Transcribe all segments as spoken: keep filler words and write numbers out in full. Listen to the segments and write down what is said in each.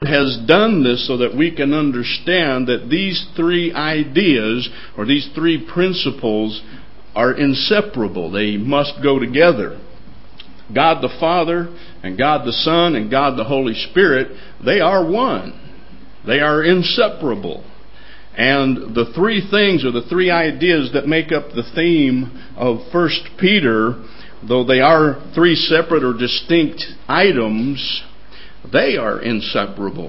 has done this so that we can understand that these three ideas or these three principles are inseparable. They must go together. God the Father and God the Son and God the Holy Spirit, they are one. They are inseparable. And the three things or the three ideas that make up the theme of First Peter, though they are three separate or distinct items, they are inseparable.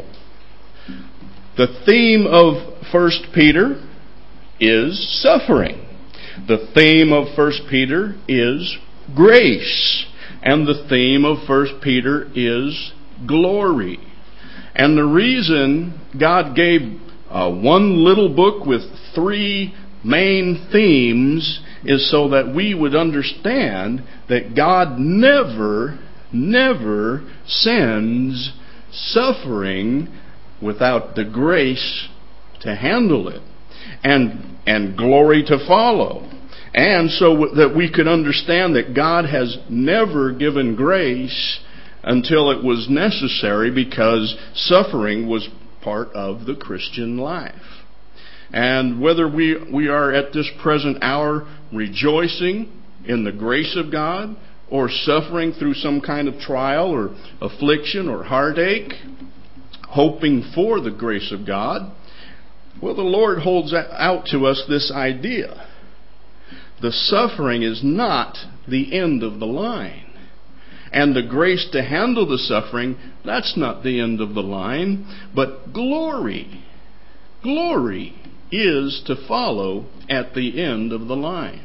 The theme of First Peter is suffering. The theme of First Peter is grace. And the theme of First Peter is glory. And the reason God gave uh, one little book with three main themes is so that we would understand that God never, never sends suffering without the grace to handle it and, and glory to follow. And so that we could understand that God has never given grace until it was necessary, because suffering was part of the Christian life. And whether we, we are at this present hour rejoicing in the grace of God, or suffering through some kind of trial or affliction or heartache, hoping for the grace of God, well, the Lord holds out to us this idea. The suffering is not the end of the line. And the grace to handle the suffering, that's not the end of the line. But glory, glory is to follow at the end of the line.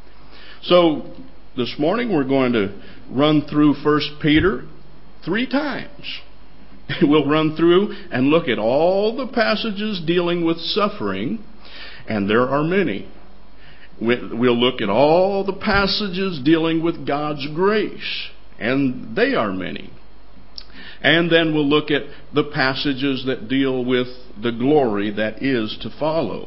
So this morning we're going to run through First Peter three times. We'll run through and look at all the passages dealing with suffering, and there are many. We'll look at all the passages dealing with God's grace, and they are many. And then we'll look at the passages that deal with the glory that is to follow.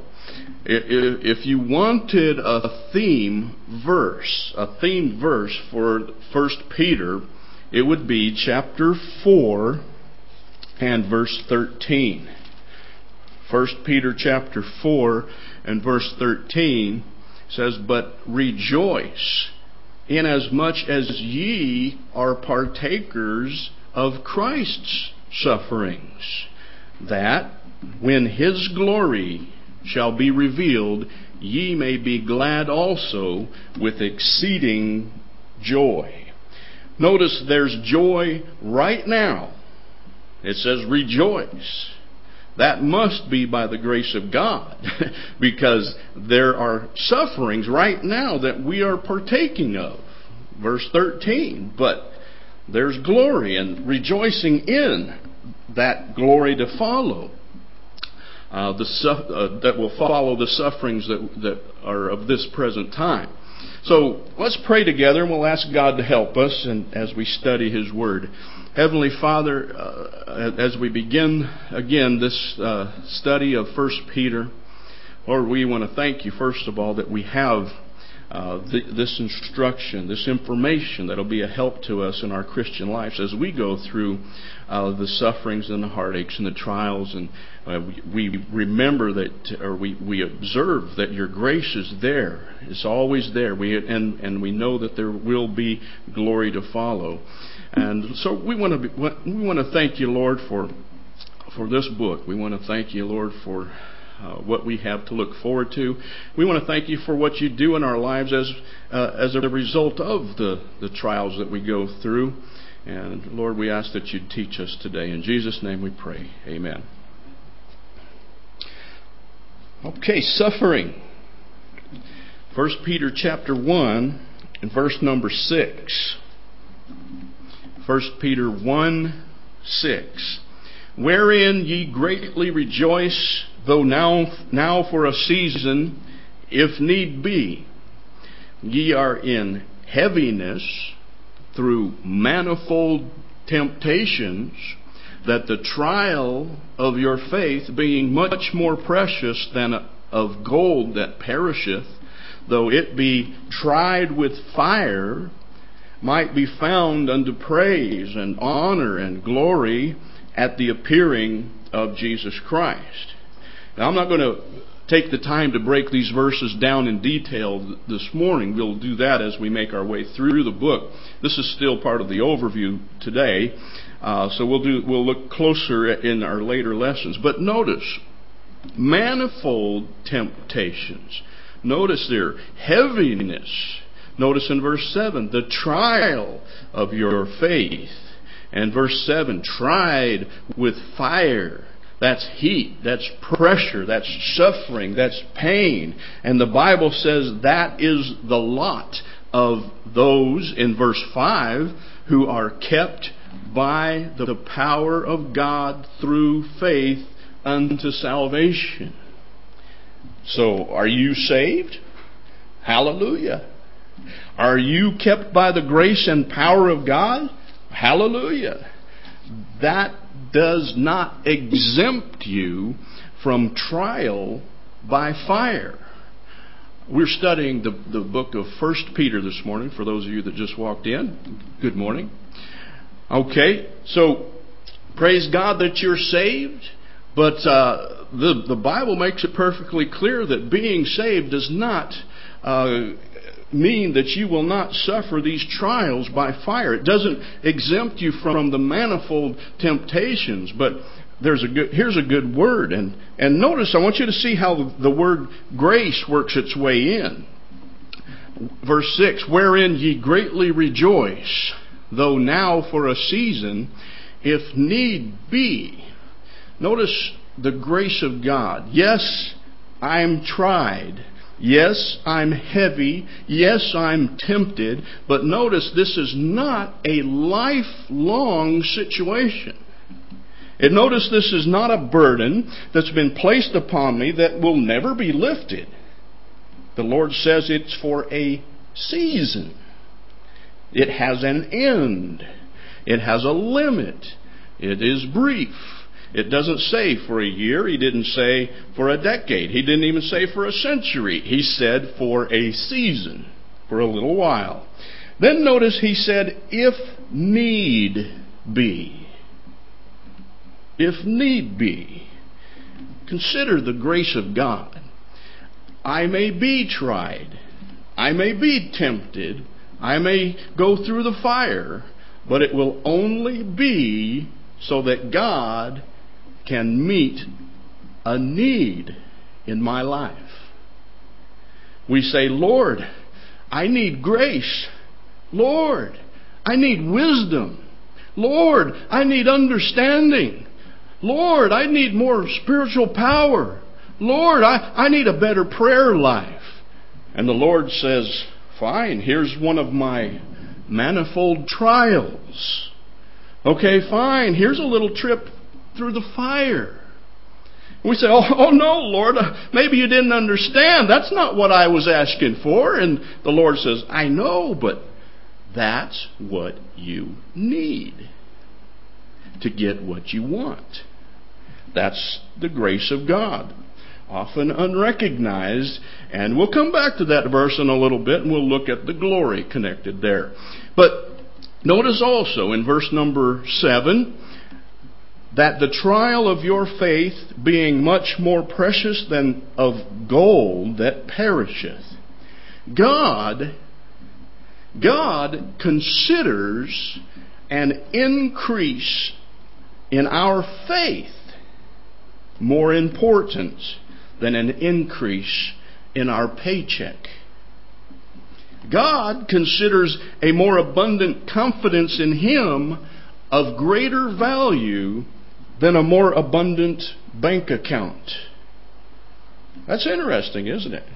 If you wanted a theme verse, a theme verse for First Peter, it would be chapter four and verse thirteen. First Peter chapter four and verse thirteen says, "But rejoice, inasmuch as ye are partakers of Christ's sufferings, that when his glory shall be revealed, ye may be glad also with exceeding joy." Notice there's joy right now. It says rejoice. That must be by the grace of God, because there are sufferings right now that we are partaking of. Verse thirteen, but there's glory and rejoicing in that glory to follow. Uh, the su- uh, that will follow the sufferings that, that are of this present time. So let's pray together, and we'll ask God to help us and as we study His Word. Heavenly Father, uh, as we begin again this uh, study of First Peter, Lord, we want to thank you, first of all, that we have uh, th- this instruction, this information that will be a help to us in our Christian lives as we go through uh, the sufferings and the heartaches and the trials. And uh, we, we remember that, or we, we observe that your grace is there. It's always there. We and, and we know that there will be glory to follow. And so we want to be, we want to thank you, Lord, for for this book. We want to thank you, Lord, for uh, what we have to look forward to. We want to thank you for what you do in our lives as uh, as a result of the, the trials that we go through. And Lord, we ask that you'd teach us today. In Jesus' name we pray. Amen. Okay, suffering. First Peter chapter one and verse number six. First Peter one, six. "Wherein ye greatly rejoice, though now, now for a season, if need be, ye are in heaviness through manifold temptations, that the trial of your faith, being much more precious than of gold that perisheth, though it be tried with fire, might be found unto praise and honor and glory at the appearing of Jesus Christ. Now, I'm not going to take the time to break these verses down in detail this morning. We'll do that as we make our way through the book. This is still part of the overview today, uh, so we'll do we'll look closer in our later lessons. But notice, manifold temptations. Notice there, heaviness. Notice in verse seven, the trial of your faith. And verse seven, tried with fire. That's heat, that's pressure, that's suffering, that's pain. And the Bible says that is the lot of those, in verse five, who are kept by the power of God through faith unto salvation. So, are you saved? Hallelujah. Are you kept by the grace and power of God? Hallelujah. That does not exempt you from trial by fire. We're studying the, the book of First Peter this morning, for those of you that just walked in. Good morning. Okay, so praise God that you're saved, but uh, the, the Bible makes it perfectly clear that being saved does not uh, mean that you will not suffer these trials by fire. It doesn't exempt you from the manifold temptations, but there's a good, here's a good word. And, and notice, I want you to see how the word grace works its way in. Verse six, wherein ye greatly rejoice, though now for a season, if need be. Notice the grace of God. Yes, I'm tried. Yes, I'm heavy. Yes, I'm tempted. But notice, this is not a lifelong situation. And notice, this is not a burden that's been placed upon me that will never be lifted. The Lord says it's for a season. It has an end. It has a limit. It is brief. It doesn't say for a year. He didn't say for a decade. He didn't even say for a century. He said for a season, for a little while. Then notice he said, if need be. If need be. Consider the grace of God. I may be tried. I may be tempted. I may go through the fire. But it will only be so that God can meet a need in my life. We say, Lord, I need grace. Lord, I need wisdom. Lord, I need understanding. Lord, I need more spiritual power. Lord, I, I need a better prayer life. And the Lord says, fine, here's one of my manifold trials. Okay, fine, here's a little trip through the fire. We say, oh, oh no, Lord, uh, maybe you didn't understand. That's not what I was asking for. And the Lord says, I know, but that's what you need to get what you want. That's the grace of God, often unrecognized. And we'll come back to that verse in a little bit, and we'll look at the glory connected there. But notice also in verse number seven, that the trial of your faith, being much more precious than of gold that perisheth. God, God considers an increase in our faith more important than an increase in our paycheck. God considers a more abundant confidence in Him of greater value than a more abundant bank account. That's interesting, isn't it?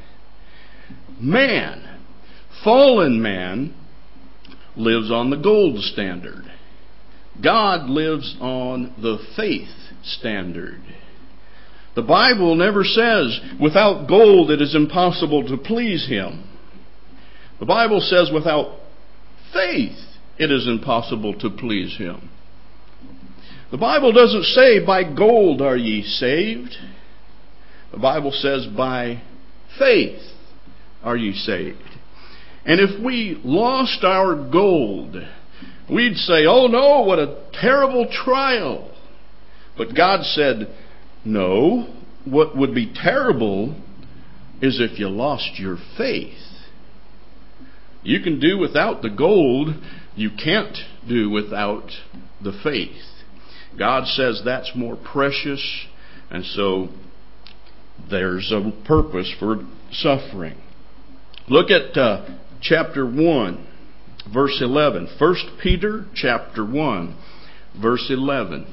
Man, fallen man, lives on the gold standard. God lives on the faith standard. The Bible never says, without gold it is impossible to please Him. The Bible says, without faith it is impossible to please Him. The Bible doesn't say, by gold are ye saved. The Bible says, by faith are ye saved. And if we lost our gold, we'd say, oh no, what a terrible trial. But God said, no, what would be terrible is if you lost your faith. You can do without the gold. You can't do without the faith. God says that's more precious, and so there's a purpose for suffering. Look at uh, chapter one, verse eleven. First Peter chapter one, verse eleven.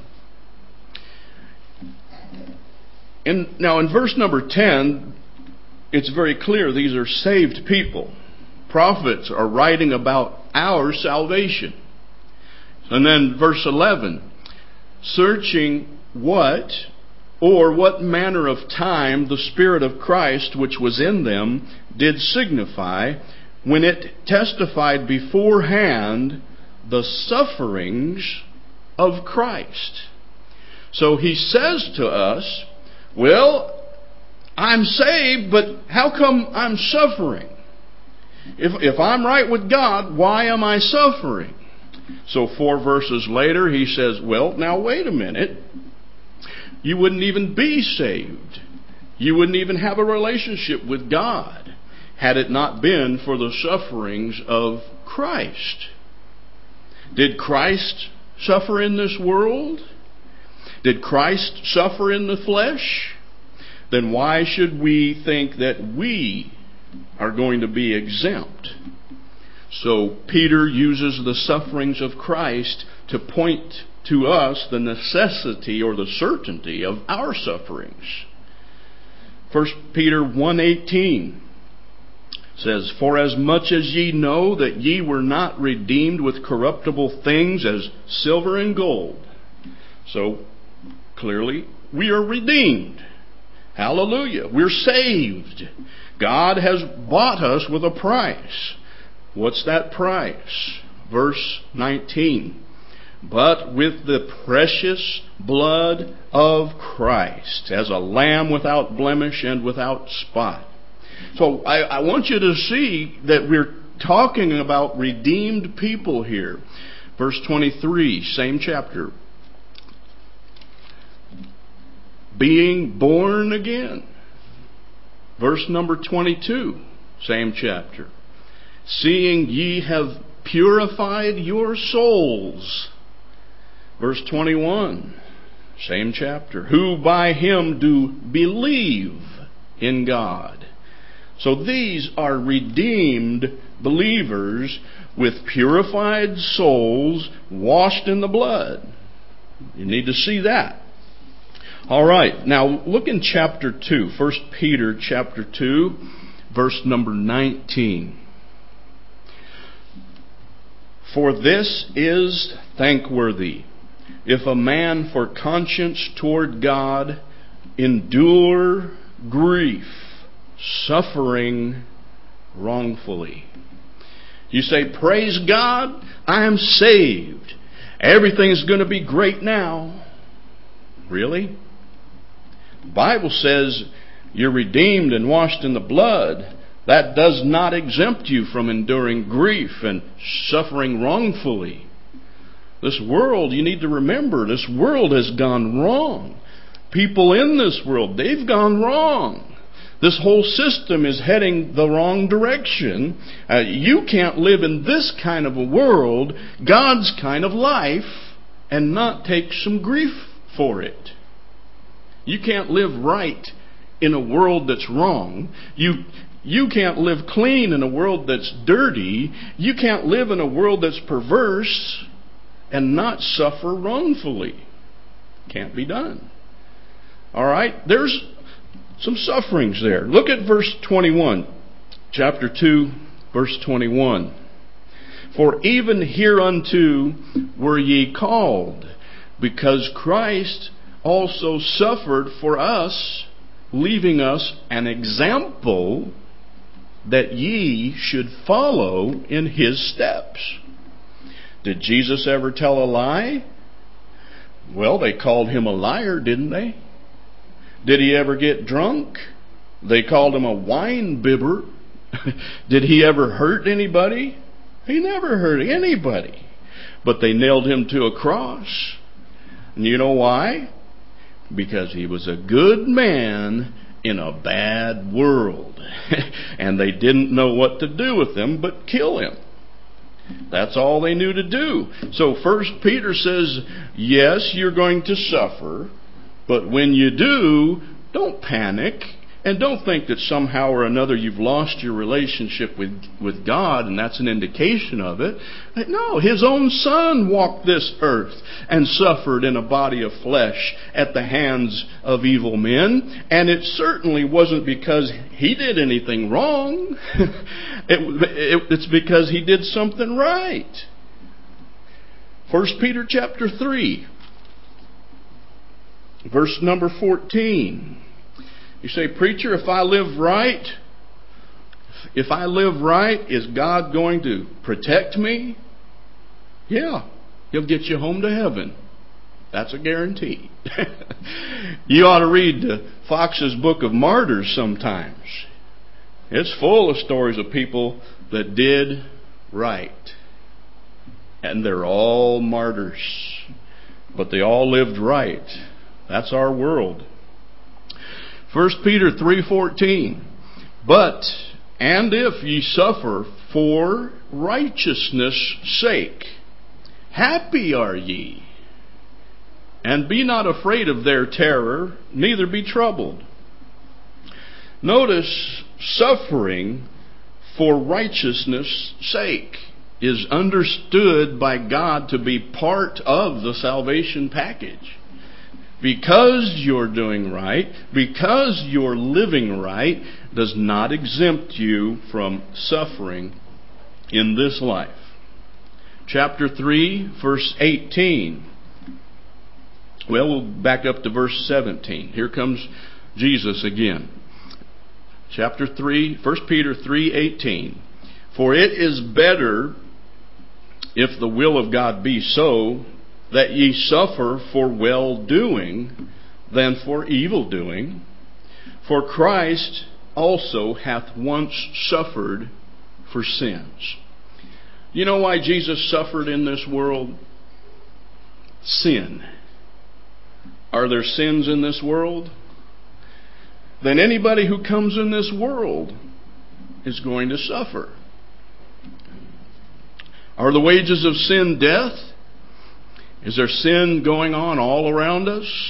And now in verse number ten, it's very clear these are saved people. Prophets are writing about our salvation. And then verse eleven, searching what or what manner of time the Spirit of Christ which was in them did signify, when it testified beforehand the sufferings of Christ. So he says to us, well, I'm saved, but how come I'm suffering? If, if I'm right with God, why am I suffering? So four verses later, he says, well, now wait a minute. You wouldn't even be saved. You wouldn't even have a relationship with God had it not been for the sufferings of Christ. Did Christ suffer in this world? Did Christ suffer in the flesh? Then why should we think that we are going to be exempt? So Peter uses the sufferings of Christ to point to us the necessity or the certainty of our sufferings. First Peter one eighteen says, for as much as ye know that ye were not redeemed with corruptible things as silver and gold. So clearly we are redeemed. Hallelujah. We're saved. God has bought us with a price. What's that price? Verse nineteen. But with the precious blood of Christ, as a lamb without blemish and without spot. So I, I want you to see that we're talking about redeemed people here. Verse twenty-three, same chapter. Being born again. Verse number twenty-two, same chapter. Seeing ye have purified your souls. Verse twenty-one, same chapter. Who by him do believe in God. So these are redeemed believers with purified souls washed in the blood. You need to see that. All right, now look in chapter two, First Peter chapter two, verse number nineteen. For this is thankworthy, if a man for conscience toward God endure grief, suffering wrongfully. You say, praise God, I am saved. Everything's going to be great now. Really? The Bible says you're redeemed and washed in the blood. That does not exempt you from enduring grief and suffering wrongfully. This world, you need to remember, this world has gone wrong. People in this world, they've gone wrong. This whole system is heading the wrong direction. Uh, you can't live in this kind of a world, God's kind of life, and not take some grief for it. You can't live right in a world that's wrong. You You can't live clean in a world that's dirty. You can't live in a world that's perverse and not suffer wrongfully. Can't be done. All right? There's some sufferings there. Look at verse twenty-one. Chapter two, verse twenty-one. For even hereunto were ye called, because Christ also suffered for us, leaving us an example that ye should follow in his steps. Did Jesus ever tell a lie? Well, they called him a liar, didn't they? Did he ever get drunk? They called him a wine bibber. Did he ever hurt anybody? He never hurt anybody. But they nailed him to a cross. And you know why? because he was a good man in a bad world. And they didn't know what to do with him but kill him. That's all they knew to do. So First Peter says, yes, you're going to suffer, but when you do, don't panic. And don't think that somehow or another you've lost your relationship with, with God and that's an indication of it. No, His own Son walked this earth and suffered in a body of flesh at the hands of evil men. And it certainly wasn't because He did anything wrong. it, it, it's because He did something right. First Peter chapter three, verse number fourteen. You say, preacher, if I live right, if I live right, is God going to protect me? Yeah, He'll get you home to heaven. That's a guarantee. You ought to read Fox's Book of Martyrs sometimes. It's full of stories of people that did right. And they're all martyrs. But they all lived right. That's our world. First Peter three fourteen. But, and if ye suffer for righteousness' sake, happy are ye. And be not afraid of their terror, neither be troubled. Notice, suffering for righteousness' sake is understood by God to be part of the salvation package. Because you're doing right, because you're living right, does not exempt you from suffering in this life. Chapter three, verse eighteen. Well, we'll back up to verse seventeen. Here comes Jesus again. Chapter three, First Peter three eighteen. For it is better, if the will of God be so, that ye suffer for well-doing than for evil-doing. For Christ also hath once suffered for sins. You know why Jesus suffered in this world? Sin. Are there sins in this world? Then anybody who comes in this world is going to suffer. Are the wages of sin death? Is there sin going on all around us?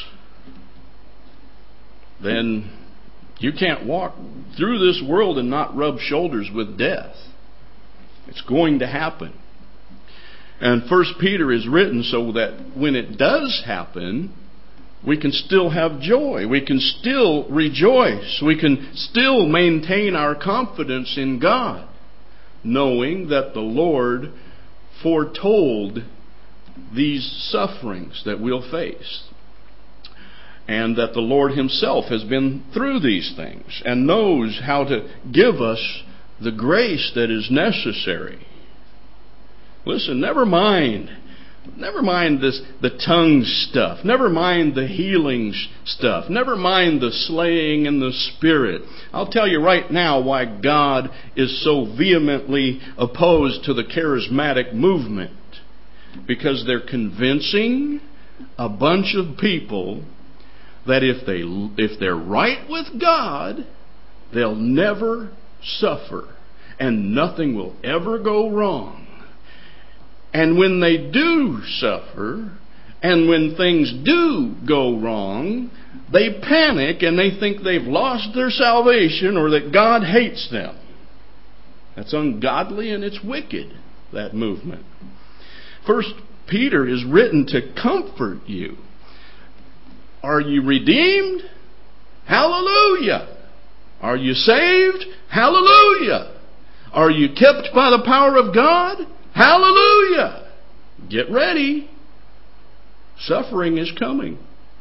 Then you can't walk through this world and not rub shoulders with death. It's going to happen. And First Peter is written so that when it does happen, we can still have joy. We can still rejoice. We can still maintain our confidence in God, knowing that the Lord foretold these sufferings that we'll face, and that the Lord Himself has been through these things and knows how to give us the grace that is necessary. Listen, never mind. Never mind this, the tongue stuff. Never mind the healings stuff. Never mind the slaying in the Spirit. I'll tell you right now why God is so vehemently opposed to the charismatic movement. Because they're convincing a bunch of people that if they if they're right with God, they'll never suffer and nothing will ever go wrong. And when they do suffer, and when things do go wrong, they panic and they think they've lost their salvation or that God hates them. That's ungodly and it's wicked, that movement. First Peter is written to comfort you. Are you redeemed? Hallelujah. Are you saved? Hallelujah. Are you kept by the power of God? Hallelujah. Get ready. Suffering is coming.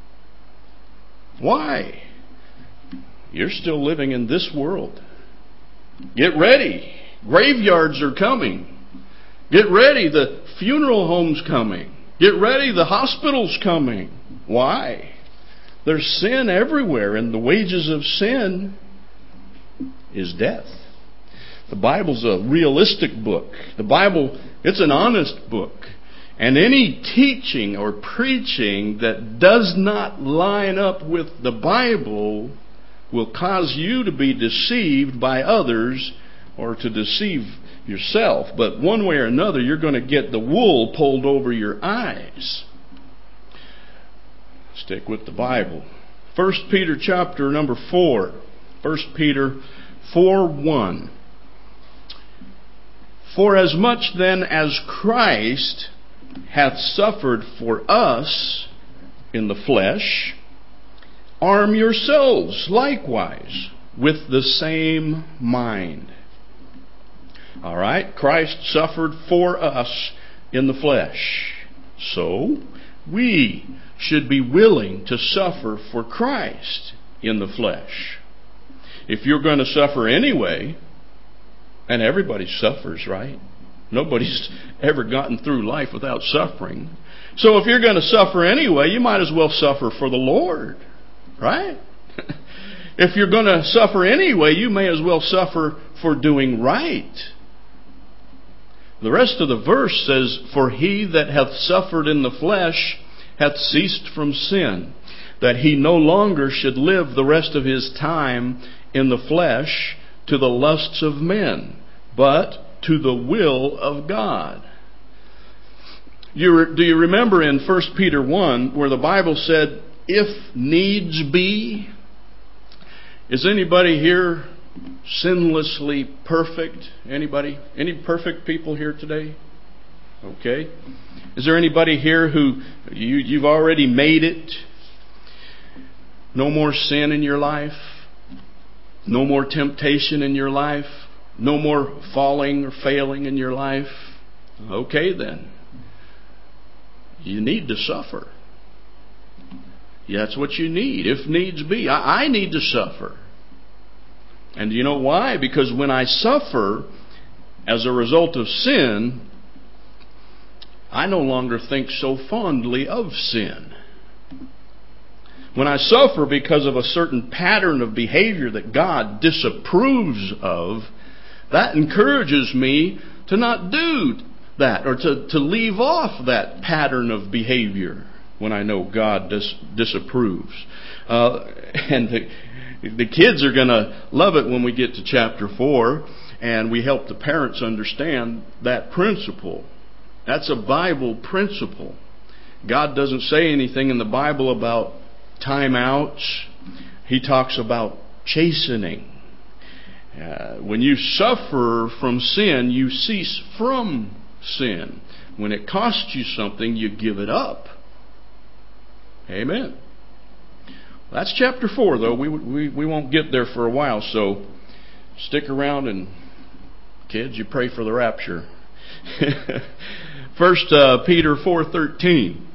Why? You're still living in this world. Get ready. Graveyards are coming. Get ready, the funeral home's coming. Get ready, the hospital's coming. Why? There's sin everywhere, and the wages of sin is death. The Bible's a realistic book. The Bible, it's an honest book. And any teaching or preaching that does not line up with the Bible will cause you to be deceived by others or to deceive yourself. But one way or another, you're going to get the wool pulled over your eyes. Stick with the Bible. First Peter chapter number four. First Peter four one. For as much then as Christ hath suffered for us in the flesh, arm yourselves likewise with the same mind. All right, Christ suffered for us in the flesh. So, we should be willing to suffer for Christ in the flesh. If you're going to suffer anyway, and everybody suffers, right? Nobody's ever gotten through life without suffering. So if you're going to suffer anyway, you might as well suffer for the Lord, right? If you're going to suffer anyway, you may as well suffer for doing right. The rest of the verse says, For he that hath suffered in the flesh hath ceased from sin, that he no longer should live the rest of his time in the flesh to the lusts of men, but to the will of God. You, do you remember in First Peter one where the Bible said, if needs be? Is anybody here sinlessly perfect? Anybody? Any perfect people here today? Okay. Is there anybody here who you, you've already made it? No more sin in your life? No more temptation in your life? No more falling or failing in your life? Okay then. You need to suffer. Yeah, that's what you need, if needs be. I, I need to suffer. And you know why? Because when I suffer as a result of sin, I no longer think so fondly of sin. When I suffer because of a certain pattern of behavior that God disapproves of, that encourages me to not do that, or to, to leave off that pattern of behavior when I know God dis, disapproves. Uh, and the, the kids are going to love it when we get to chapter four, and we help the parents understand that principle. That's a Bible principle. God doesn't say anything in the Bible about timeouts. He talks about chastening. Uh, when you suffer from sin, you cease from sin. When it costs you something, you give it up. Amen. That's chapter four, though. We, we, we won't get there for a while, so stick around and, kids, you pray for the rapture. First uh, Peter four thirteen,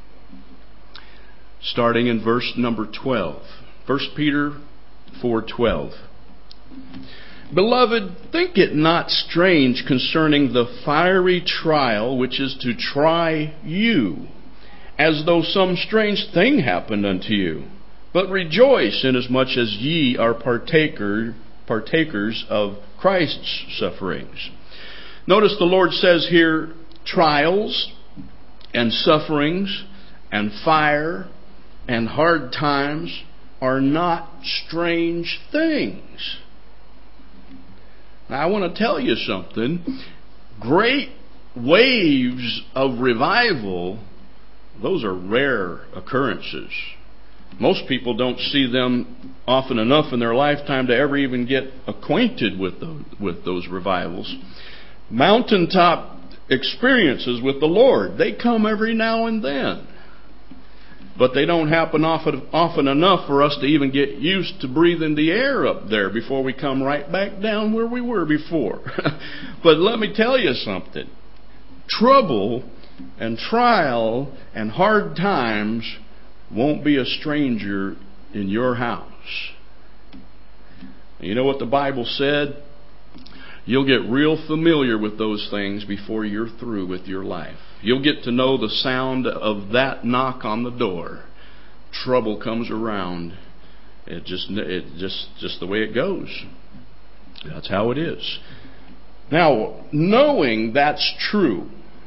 starting in verse number twelve. First Peter four twelve. Beloved, think it not strange concerning the fiery trial which is to try you, as though some strange thing happened unto you. But rejoice inasmuch as ye are partaker, partakers of Christ's sufferings. Notice the Lord says here, trials and sufferings and fire and hard times are not strange things. Now, I want to tell you something. Great waves of revival, those are rare occurrences. Most people don't see them often enough in their lifetime to ever even get acquainted with those, with those revivals. Mountaintop experiences with the Lord, they come every now and then. But they don't happen often, often enough for us to even get used to breathing the air up there before we come right back down where we were before. But let me tell you something. Trouble and trial and hard times won't be a stranger in your house. You know what the Bible said? You'll get real familiar with those things before you're through with your life. You'll get to know the sound of that knock on the door. Trouble comes around. It just, it just, just the way it goes. That's how it is. Now, knowing that's true,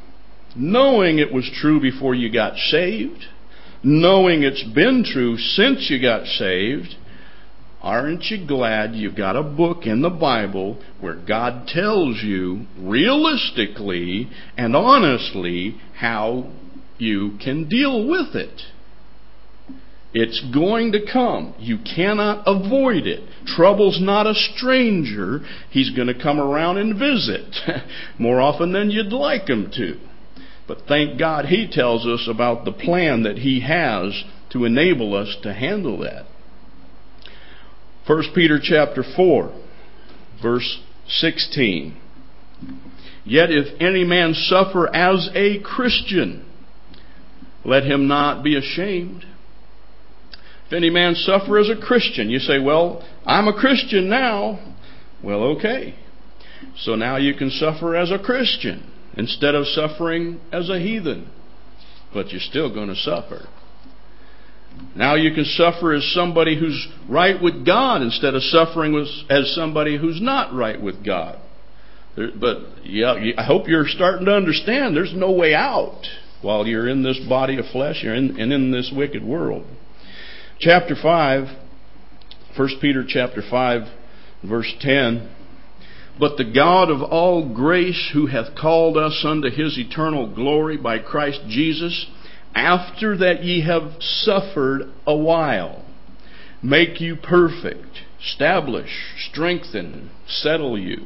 knowing it was true before you got saved, knowing it's been true since you got saved, aren't you glad you've got a book in the Bible where God tells you realistically and honestly how you can deal with it? It's going to come. You cannot avoid it. Trouble's not a stranger. He's going to come around and visit more often than you'd like him to. But thank God He tells us about the plan that He has to enable us to handle that. First Peter chapter four, verse sixteen. Yet if any man suffer as a Christian, let him not be ashamed. If any man suffer as a Christian, you say, well, I'm a Christian now. Well, okay. So now you can suffer as a Christian instead of suffering as a heathen. But you're still going to suffer. Now you can suffer as somebody who's right with God instead of suffering as somebody who's not right with God. But yeah, I hope you're starting to understand there's no way out while you're in this body of flesh and in this wicked world. Chapter five, First Peter chapter five, verse ten. But the God of all grace, who hath called us unto His eternal glory by Christ Jesus, after that ye have suffered a while, make you perfect, establish, strengthen, settle you.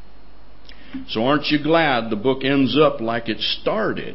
So aren't you glad the book ends up like it started?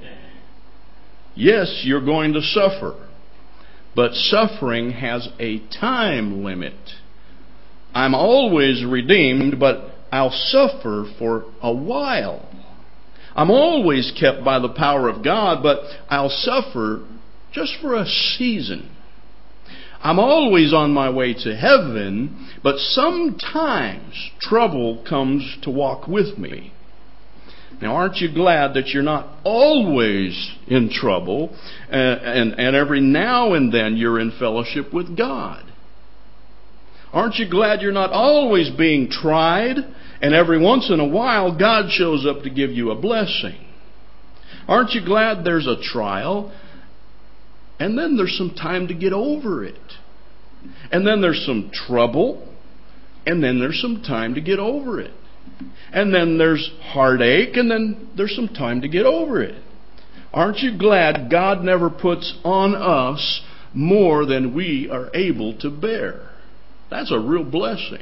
Yes, you're going to suffer. But suffering has a time limit. I'm always redeemed, but I'll suffer for a while. I'm always kept by the power of God, but I'll suffer just for a season. I'm always on my way to heaven, but sometimes trouble comes to walk with me. Now, aren't you glad that you're not always in trouble, and, and, and every now and then you're in fellowship with God? Aren't you glad you're not always being tried, and every once in a while God shows up to give you a blessing? Aren't you glad there's a trial, and then there's some time to get over it? And then there's some trouble, and then there's some time to get over it. And then there's heartache, and then there's some time to get over it. Aren't you glad God never puts on us more than we are able to bear? That's a real blessing.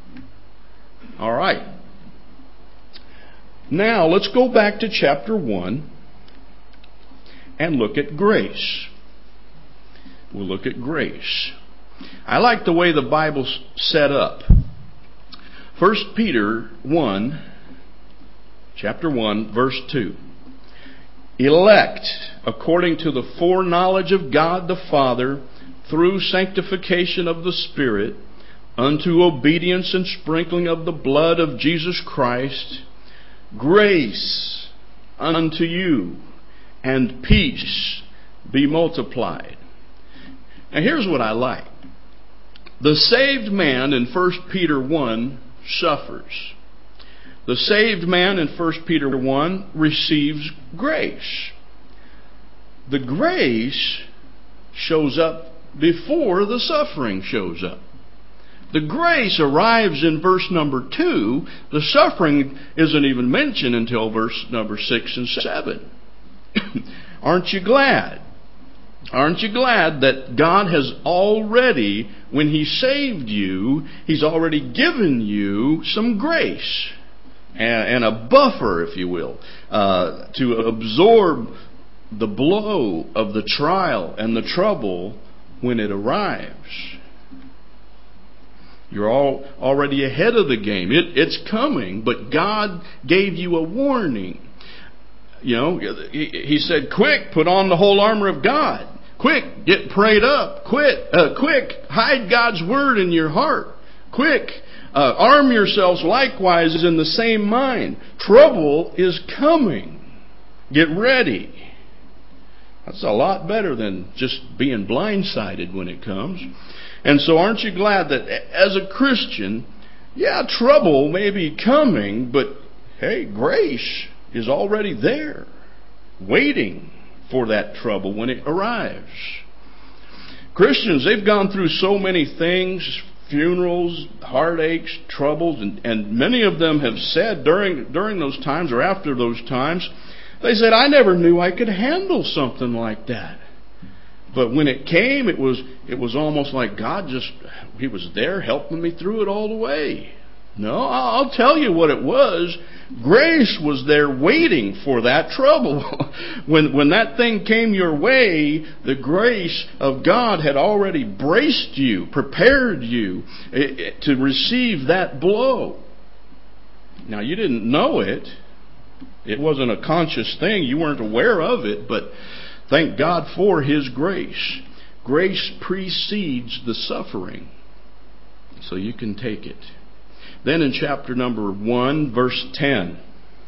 All right. Now let's go back to chapter one and look at grace. We'll look at grace. I like the way the Bible's set up. First Peter one, chapter one, verse two. Elect according to the foreknowledge of God the Father, through sanctification of the Spirit, unto obedience and sprinkling of the blood of Jesus Christ, grace unto you and peace be multiplied. Now here's what I like. The saved man in First Peter one suffers. The saved man in First Peter one receives grace. The grace shows up before the suffering shows up. The grace arrives in verse number two. The suffering isn't even mentioned until verse number six and seven. Aren't you glad? Aren't you glad that God has already, when He saved you, He's already given you some grace and, and a buffer, if you will, uh, to absorb the blow of the trial and the trouble when it arrives. You're all already ahead of the game. It, it's coming, but God gave you a warning. You know, he, he said, quick, put on the whole armor of God. Quick, get prayed up. Quit, uh, quick, hide God's word in your heart. Quick, uh, arm yourselves likewise in the same mind. Trouble is coming. Get ready. That's a lot better than just being blindsided when it comes. And so aren't you glad that as a Christian, yeah, trouble may be coming, but hey, grace is already there. waiting for that trouble when it arrives. Christians, they've gone through so many things, funerals, heartaches, troubles, and, and many of them have said during during those times or after those times, they said, I never knew I could handle something like that. But when it came, it was it was almost like God just, He was there helping me through it all the way. No, I'll tell you what it was. Grace was there waiting for that trouble. when when that thing came your way, the grace of God had already braced you, prepared you to receive that blow. Now, you didn't know it. It wasn't a conscious thing. You weren't aware of it, but thank God for His grace. Grace precedes the suffering, so you can take it. Then in chapter number one, verse ten,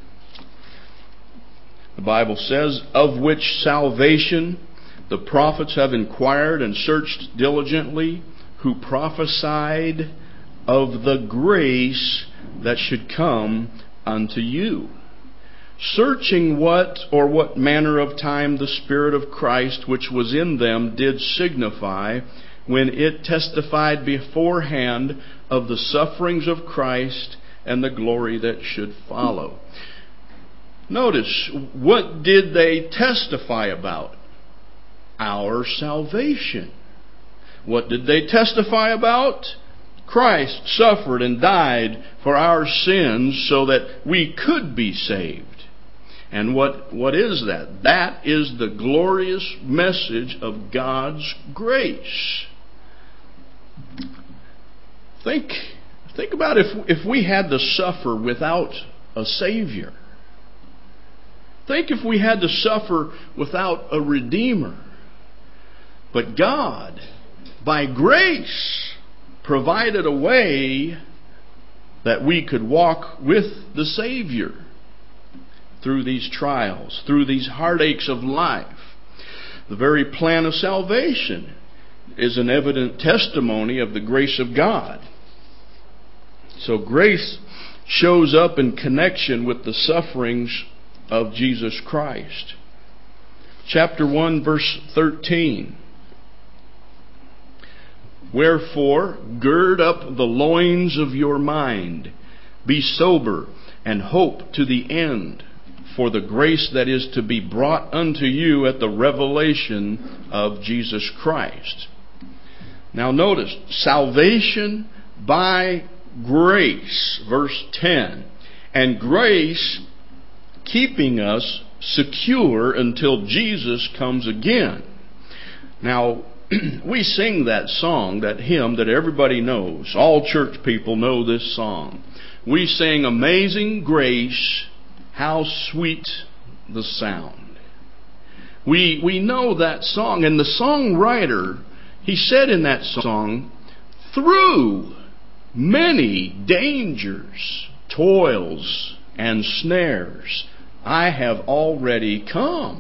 the Bible says, of which salvation the prophets have inquired and searched diligently, who prophesied of the grace that should come unto you. Searching what or what manner of time the Spirit of Christ which was in them did signify, when it testified beforehand of the sufferings of Christ and the glory that should follow. Notice, what did they testify about? Our salvation. What did they testify about? Christ suffered and died for our sins so that we could be saved. And what, what is that? That is the glorious message of God's grace. Think, think about if, if we had to suffer without a Savior. Think if we had to suffer without a Redeemer. But God, by grace, provided a way that we could walk with the Savior through these trials, through these heartaches of life. The very plan of salvation is an evident testimony of the grace of God. So grace shows up in connection with the sufferings of Jesus Christ. Chapter one, verse thirteen. Wherefore, gird up the loins of your mind, be sober, and hope to the end for the grace that is to be brought unto you at the revelation of Jesus Christ. Now notice, salvation by grace, verse ten, and grace keeping us secure until Jesus comes again. Now, we sing that song, that hymn that everybody knows. All church people know this song. We sing, Amazing Grace, how sweet the sound. We, we know that song, and the songwriter, he said in that song, through many dangers, toils, and snares, I have already come.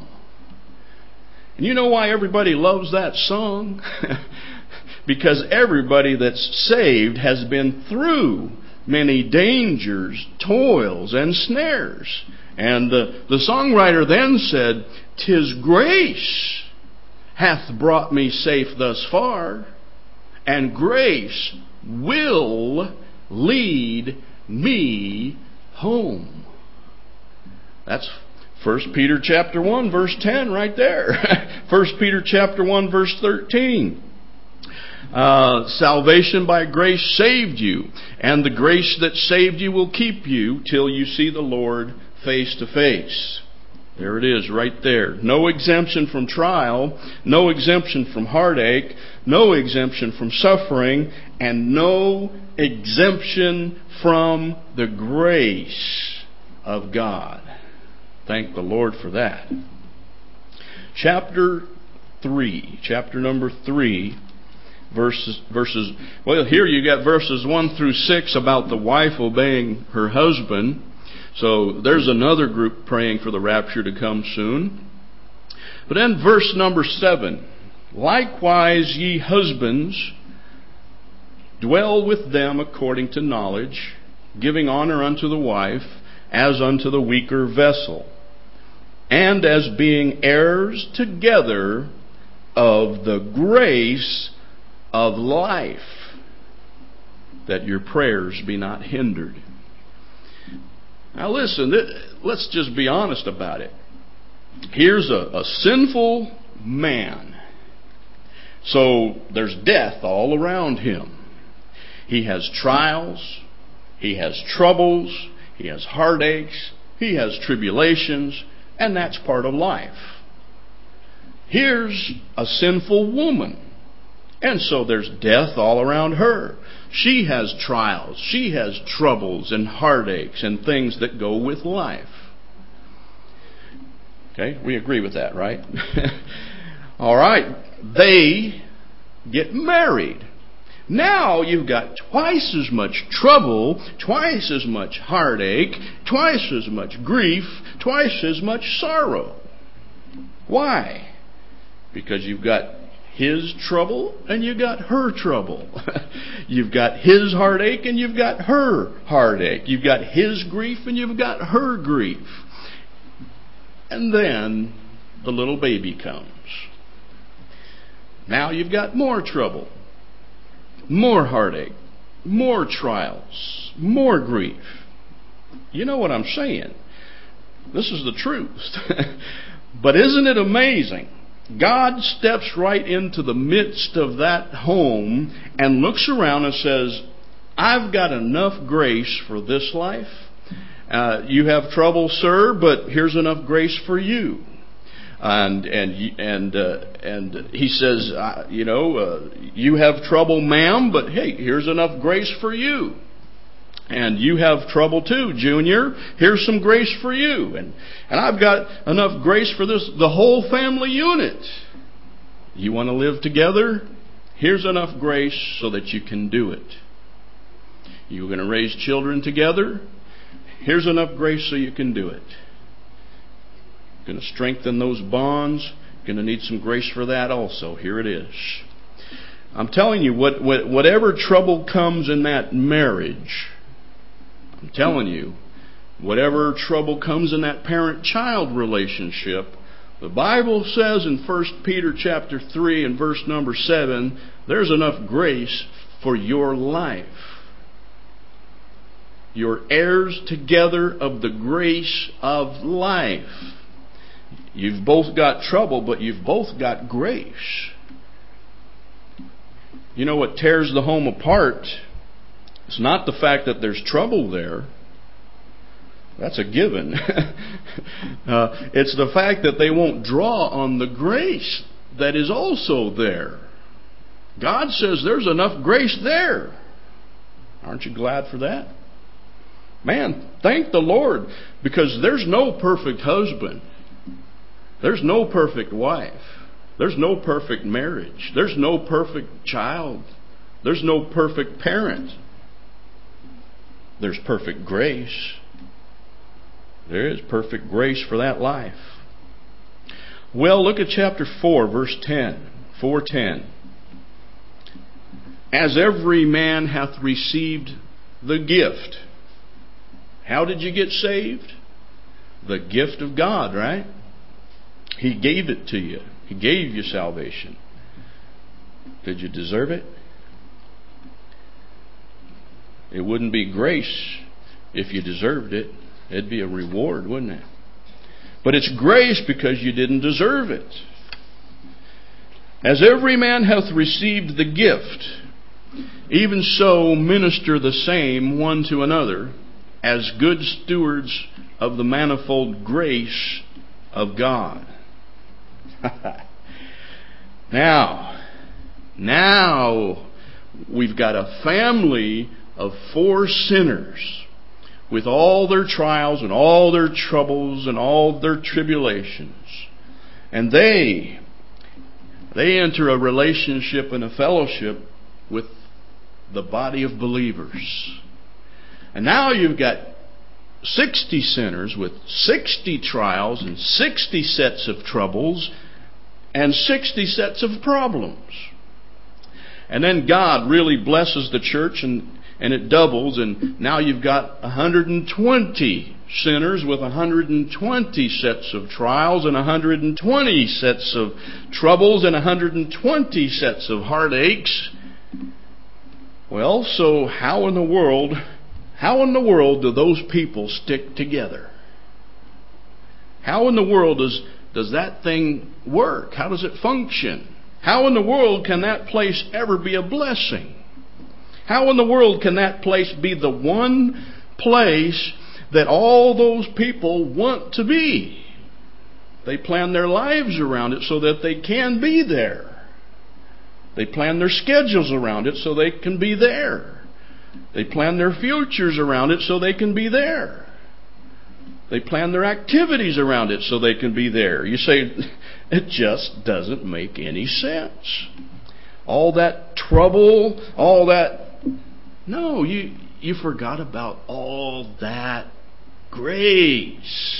And you know why everybody loves that song? Because everybody that's saved has been through many dangers, toils, and snares. And the, the songwriter then said, "'Tis grace hath brought me safe thus far, and grace will lead me home." That's First Peter chapter one, verse ten right there. First Peter chapter one, verse thirteen. Uh, salvation by grace saved you, and the grace that saved you will keep you till you see the Lord face to face. There it is right there. No exemption from trial, no exemption from heartache, no exemption from suffering, and no exemption from the grace of God. Thank the Lord for that. Chapter three, chapter number three, verses, verses, well, here you got verses one through six about the wife obeying her husband. So there's another group praying for the rapture to come soon. But then verse number seven, likewise ye husbands, dwell with them according to knowledge, giving honor unto the wife as unto the weaker vessel, and as being heirs together of the grace of life, that your prayers be not hindered. Now listen, let's just be honest about it. Here's a, a sinful man. So there's death all around him. He has trials. He has troubles. He has heartaches. He has tribulations. And that's part of life. Here's a sinful woman. And so there's death all around her. She has trials. She has troubles and heartaches and things that go with life. Okay, we agree with that, right? All right. They get married. Now you've got twice as much trouble, twice as much heartache, twice as much grief, twice as much sorrow. Why? Because you've got his trouble and you've got her trouble. You've got his heartache and you've got her heartache. You've got his grief and you've got her grief. And then the little baby comes. Now you've got more trouble, more heartache, more trials, more grief. You know what I'm saying? This is the truth. But isn't it amazing? God steps right into the midst of that home and looks around and says, I've got enough grace for this life. Uh, you have trouble, sir, but here's enough grace for you. And and and uh, and he says, uh, you know, uh, you have trouble, ma'am, but hey, here's enough grace for you. And you have trouble too, Junior. Here's some grace for you. And and I've got enough grace for this, the whole family unit. You want to live together? Here's enough grace so that you can do it. You're going to raise children together? Here's enough grace so you can do it. Going to strengthen those bonds. Going to need some grace for that also. Here it is. I'm telling you, what, what whatever trouble comes in that marriage, I'm telling you, whatever trouble comes in that parent-child relationship, the Bible says in First Peter chapter three and verse number seven, there's enough grace for your life. You're heirs together of the grace of life. You've both got trouble, but you've both got grace. You know what tears the home apart? It's not the fact that there's trouble there. That's a given. uh, it's the fact that they won't draw on the grace that is also there. God says there's enough grace there. Aren't you glad for that? Man, thank the Lord, because there's no perfect husband. There's no perfect wife. There's no perfect marriage. There's no perfect child. There's no perfect parent. There's perfect grace. There is perfect grace for that life. Well, look at chapter four, verse ten. four ten. As every man hath received the gift. How did you get saved? The gift of God, right? He gave it to you. He gave you salvation. Did you deserve it? It wouldn't be grace if you deserved it. It'd be a reward, wouldn't it? But it's grace because you didn't deserve it. As every man hath received the gift, even so minister the same one to another, as good stewards of the manifold grace of God. now, now we've got a family of four sinners with all their trials and all their troubles and all their tribulations. And they, they enter a relationship and a fellowship with the body of believers. And now you've got sixty sinners with sixty trials and sixty sets of troubles and sixty sets of problems. And then God really blesses the church and and it doubles, and now you've got one hundred twenty sinners with one hundred twenty sets of trials and one hundred twenty sets of troubles and one hundred twenty sets of heartaches. Well, so how in the world, how in the world do those people stick together? How in the world does, does that thing work? How does it function? How in the world can that place ever be a blessing? How in the world can that place be the one place that all those people want to be? They plan their lives around it so that they can be there. They plan their schedules around it so they can be there. They plan their futures around it so they can be there. They plan their activities around it so they can be there. You say, it just doesn't make any sense. All that trouble, all that... No, you, you forgot about all that grace.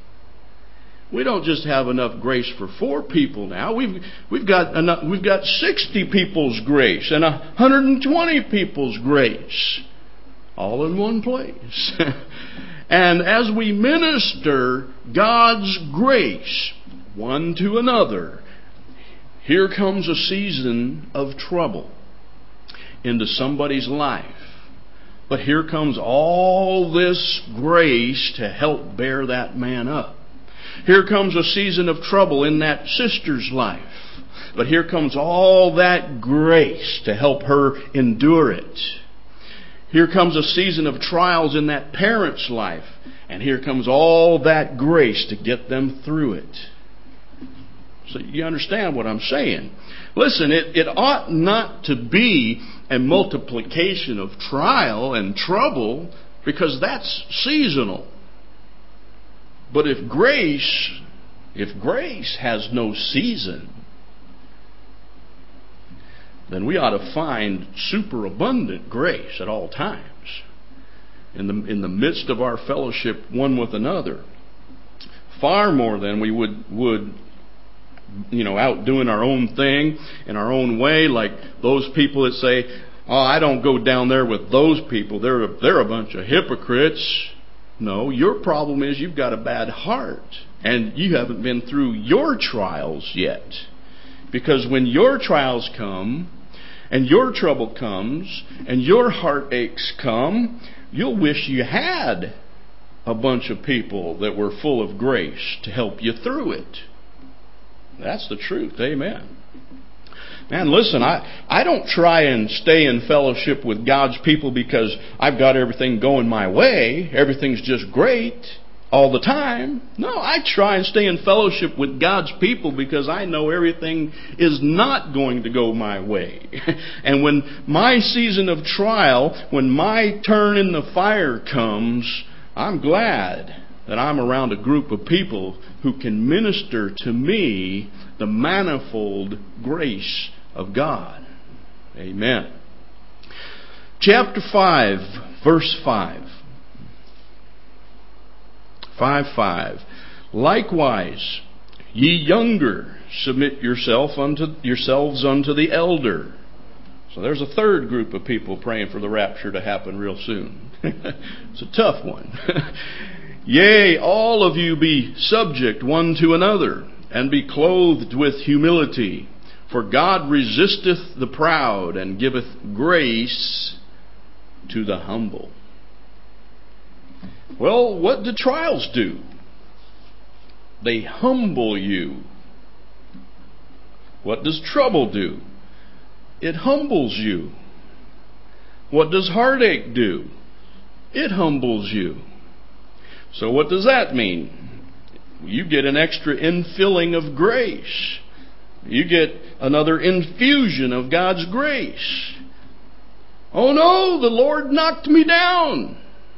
We don't just have enough grace for four people now. We've we've got enough, we've got sixty people's grace and one hundred twenty people's grace, all in one place. And as we minister God's grace one to another, here comes a season of trouble into somebody's life. But here comes all this grace to help bear that man up. Here comes a season of trouble in that sister's life. But here comes all that grace to help her endure it. Here comes a season of trials in that parent's life. And here comes all that grace to get them through it. So you understand what I'm saying. Listen, it, it ought not to be a multiplication of trial and trouble, because that's seasonal. But if grace, if grace has no season, then we ought to find superabundant grace at all times in the in the midst of our fellowship one with another, far more than we would would you know out doing our own thing in our own way, like those people that say, "Oh, I don't go down there with those people. They're a, they're a bunch of hypocrites." No, your problem is you've got a bad heart and you haven't been through your trials yet. Because when your trials come and your trouble comes and your heartaches come, you'll wish you had a bunch of people that were full of grace to help you through it. That's the truth. Amen. Man, listen, I, I don't try and stay in fellowship with God's people because I've got everything going my way. Everything's just great all the time. No, I try and stay in fellowship with God's people because I know everything is not going to go my way. And when my season of trial, when my turn in the fire comes, I'm glad that I'm around a group of people who can minister to me the manifold grace of God. Amen. Chapter five, verse five. five five. Likewise, ye younger, submit yourself unto yourselves unto the elder. So there's a third group of people praying for the rapture to happen real soon. It's a tough one. Yea, all of you be subject one to another, and be clothed with humility. For God resisteth the proud, and giveth grace to the humble. Well, what do trials do? They humble you. What does trouble do? It humbles you. What does heartache do? It humbles you. So what does that mean? You get an extra infilling of grace. You get another infusion of God's grace. Oh no, the Lord knocked me down.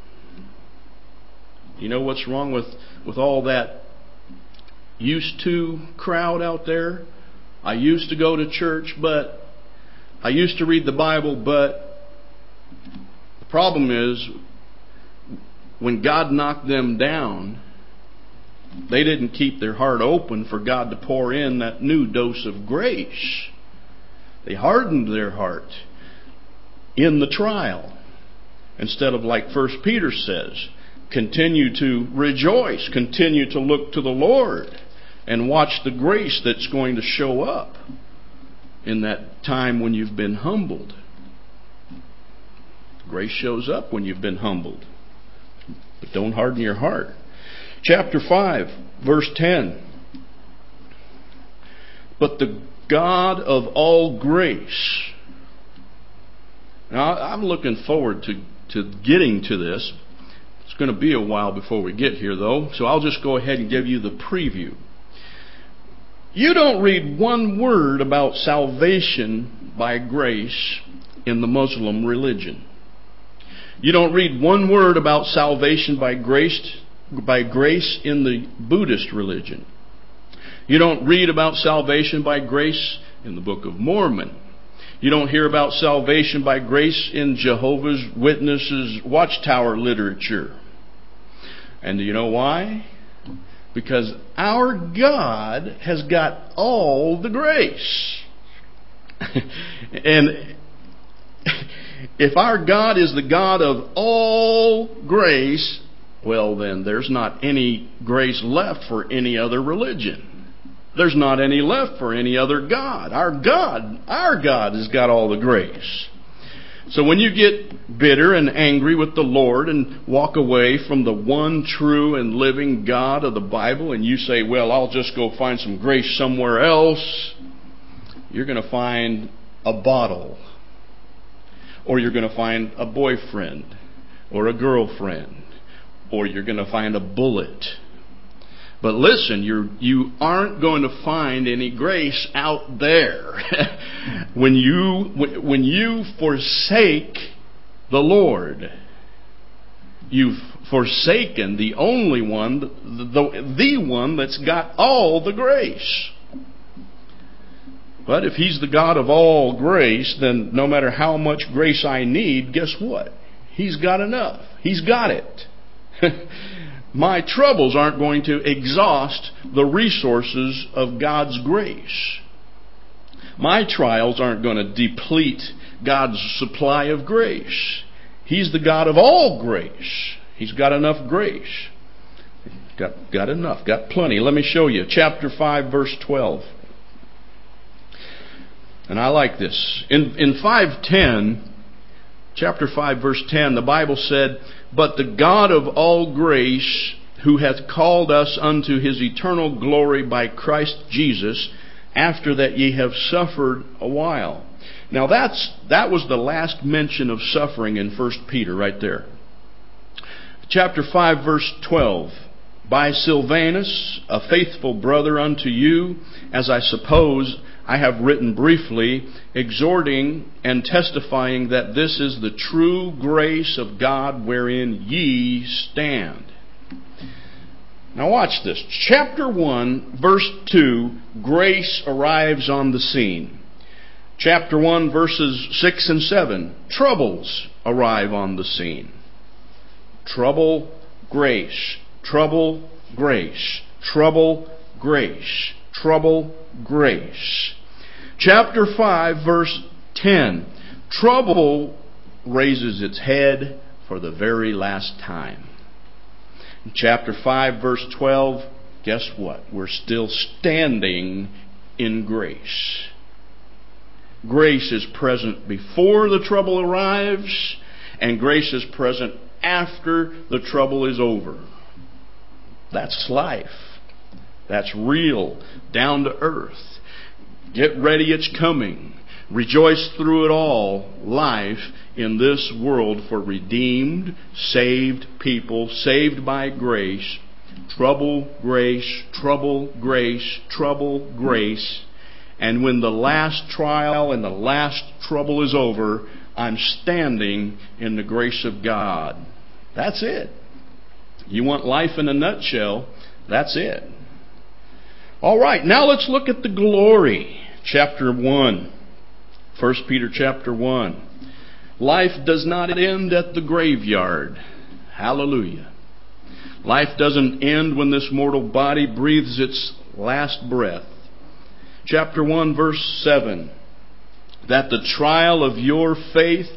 You know what's wrong with, with all that used to crowd out there? I used to go to church, but I used to read the Bible, but the problem is when God knocked them down, they didn't keep their heart open for God to pour in that new dose of grace. They hardened their heart in the trial. Instead of like First Peter says, continue to rejoice, continue to look to the Lord, and watch the grace that's going to show up in that time when you've been humbled. Grace shows up when you've been humbled. But don't harden your heart. Chapter five, verse ten. But the God of all grace. Now, I'm looking forward to, to getting to this. It's going to be a while before we get here, though, so I'll just go ahead and give you the preview. You don't read one word about salvation by grace in the Muslim religion. You don't read one word about salvation by grace, by grace in the Buddhist religion. You don't read about salvation by grace in the Book of Mormon. You don't hear about salvation by grace in Jehovah's Witnesses Watchtower literature. And do you know why? Because our God has got all the grace. And if our God is the God of all grace, well then there's not any grace left for any other religion. There's not any left for any other God. Our God, our God has got all the grace. So when you get bitter and angry with the Lord and walk away from the one true and living God of the Bible, and you say, well, I'll just go find some grace somewhere else, you're going to find a bottle. Or you're going to find a boyfriend or a girlfriend. Or you're going to find a bullet. But listen, you're, you aren't going to find any grace out there. when you when you forsake the Lord, you've forsaken the only one, the, the one that's got all the grace. But if He's the God of all grace, then no matter how much grace I need, guess what? He's got enough. He's got it. My troubles aren't going to exhaust the resources of God's grace. My trials aren't going to deplete God's supply of grace. He's the God of all grace. He's got enough grace. Got, got enough. Got plenty. Let me show you. Chapter five, verse twelve. And I like this. In, in five ten, chapter five, verse ten, the Bible said, but the God of all grace, who hath called us unto His eternal glory by Christ Jesus, after that ye have suffered a while. Now that's that was the last mention of suffering in First Peter right there. Chapter five, verse twelve. By Silvanus, a faithful brother unto you, as I suppose I have written briefly, exhorting and testifying that this is the true grace of God wherein ye stand. Now watch this. Chapter one, verse two, grace arrives on the scene. Chapter one, verses six and seven, troubles arrive on the scene. Trouble, grace. Trouble, grace. Trouble, grace. Trouble, grace. Chapter five, verse ten. Trouble raises its head for the very last time. In chapter five, verse twelve, guess what? We're still standing in grace. Grace is present before the trouble arrives, and grace is present after the trouble is over. That's life. That's real, down to earth. Get ready, it's coming. Rejoice through it all. Life in this world for redeemed, saved people, saved by grace. Trouble, grace, trouble, grace, trouble, grace. And when the last trial and the last trouble is over, I'm standing in the grace of God. That's it. You want life in a nutshell, that's it. All right, now let's look at the glory. Chapter one. First Peter chapter one. Life does not end at the graveyard. Hallelujah. Life doesn't end when this mortal body breathes its last breath. Chapter one, verse seven. That the trial of your faith,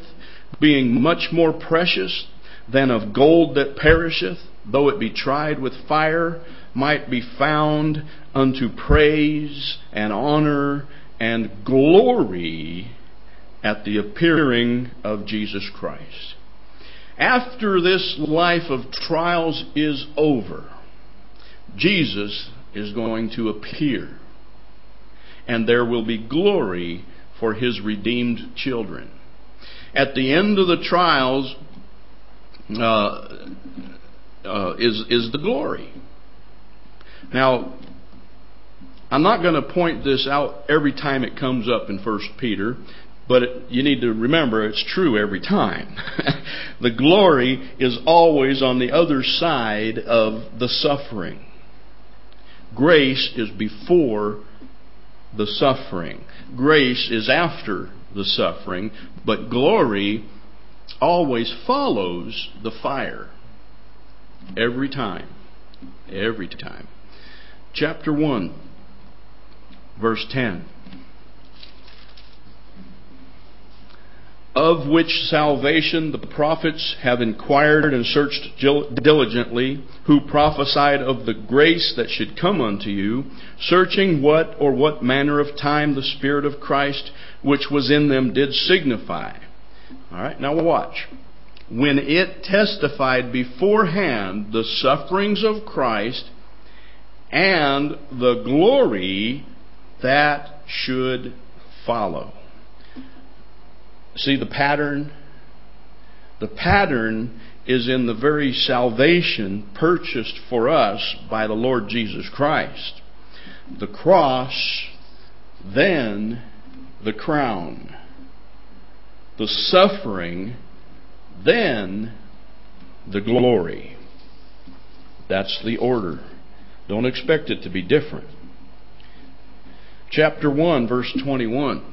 being much more precious than of gold that perisheth, though it be tried with fire, might be found unto praise and honor and glory at the appearing of Jesus Christ. After this life of trials is over, Jesus is going to appear, and there will be glory for His redeemed children. At the end of the trials uh, uh, is, is the glory. Now, I'm not going to point this out every time it comes up in First Peter, but it, you need to remember it's true every time. The glory is always on the other side of the suffering. Grace is before the suffering. Grace is after the suffering, but glory always follows the fire. Every time. Every time. Chapter one, verse ten. Of which salvation the prophets have inquired and searched diligently, who prophesied of the grace that should come unto you, searching what or what manner of time the Spirit of Christ which was in them did signify. All right, now watch. When it testified beforehand the sufferings of Christ and the glory that should follow. See the pattern? The pattern is in the very salvation purchased for us by the Lord Jesus Christ. The cross, then the crown. The suffering, then the glory. That's the order. Don't expect it to be different. Chapter one, verse twenty-one.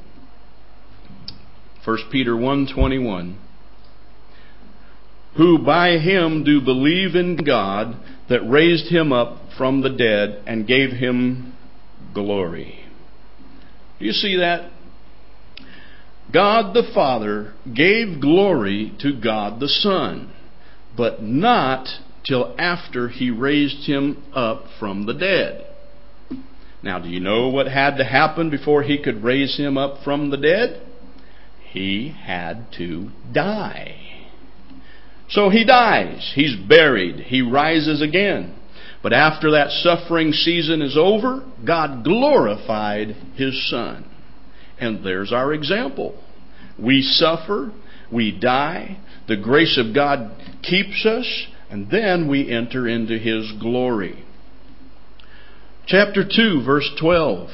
First Peter one twenty-one. Who by Him do believe in God, that raised Him up from the dead and gave Him glory. Do you see that? God the Father gave glory to God the Son, but not till after He raised Him up from the dead. Now, do you know what had to happen before He could raise Him up from the dead? He had to die. So He dies. He's buried. He rises again. But after that suffering season is over, God glorified His Son. And there's our example. We suffer. We die. The grace of God keeps us. And then we enter into His glory. Chapter two, verse twelve.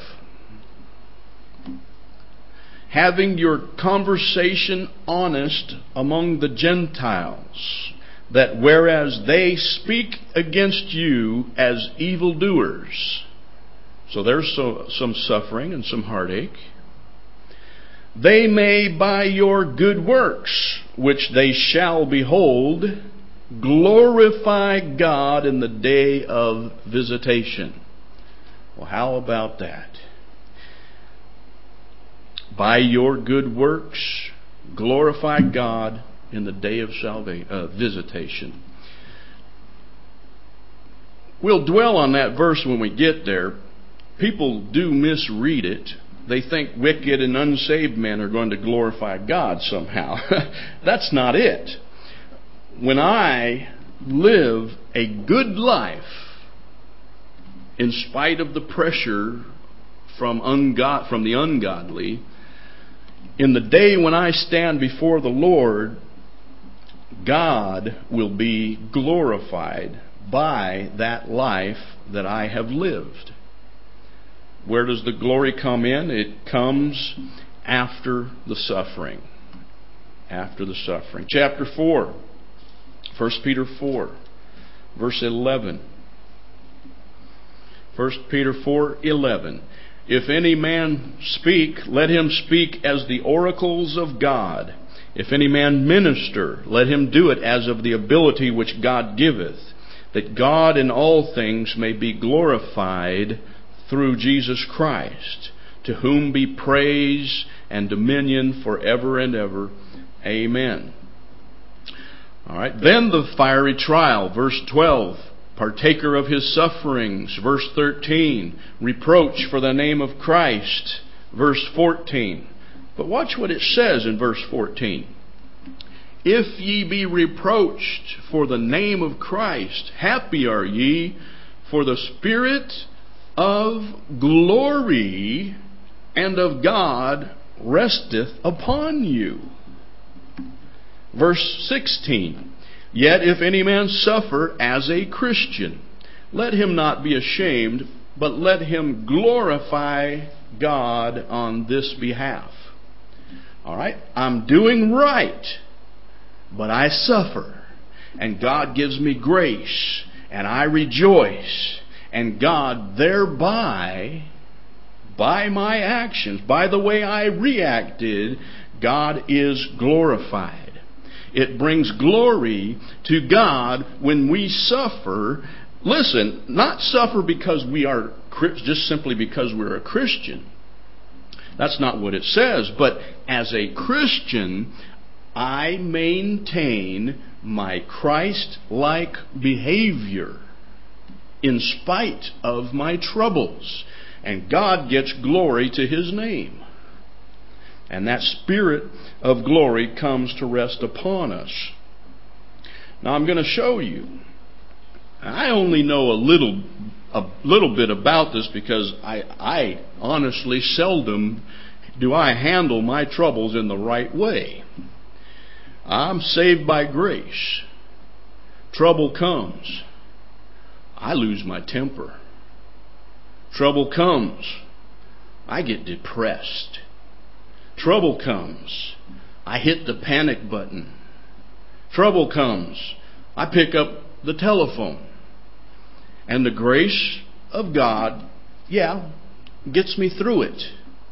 Having your conversation honest among the Gentiles, that whereas they speak against you as evildoers, so there's so, some suffering and some heartache, they may by your good works, which they shall behold, glorify God in the day of visitation. Well, how about that? By your good works, glorify God in the day of salvation, uh, visitation. We'll dwell on that verse when we get there. People do misread it. They think wicked and unsaved men are going to glorify God somehow. That's not it. When I live a good life, in spite of the pressure from ungod- from the ungodly, in the day when I stand before the Lord, God will be glorified by that life that I have lived. Where does the glory come in? It comes after the suffering. After the suffering. Chapter four. First Peter four. Verse eleven. First Peter four eleven. If any man speak, let him speak as the oracles of God. If any man minister, let him do it as of the ability which God giveth, that God in all things may be glorified through Jesus Christ, to whom be praise and dominion forever and ever. Amen. All right. Then the fiery trial, verse twelve. Partaker of his sufferings, verse thirteen. Reproach for the name of Christ, verse fourteen. But watch what it says in verse fourteen. If ye be reproached for the name of Christ, happy are ye, for the Spirit of glory and of God resteth upon you. Verse sixteen. Yet if any man suffer as a Christian, let him not be ashamed, but let him glorify God on this behalf. All right? I'm doing right, but I suffer. And God gives me grace, and I rejoice. And God thereby, by my actions, by the way I reacted, God is glorified. It brings glory to God when we suffer. Listen, not suffer because we are, just simply because we're a Christian. That's not what it says. But as a Christian, I maintain my Christ-like behavior in spite of my troubles. And God gets glory to His name. And that Spirit of glory comes to rest upon us. Now I'm going to show you. I only know a little a little bit about this because I, I honestly seldom do I handle my troubles in the right way. I'm saved by grace. Trouble comes. I lose my temper. Trouble comes. I get depressed. Trouble comes. I hit the panic button. Trouble comes. I pick up the telephone. And the grace of God, yeah, gets me through it.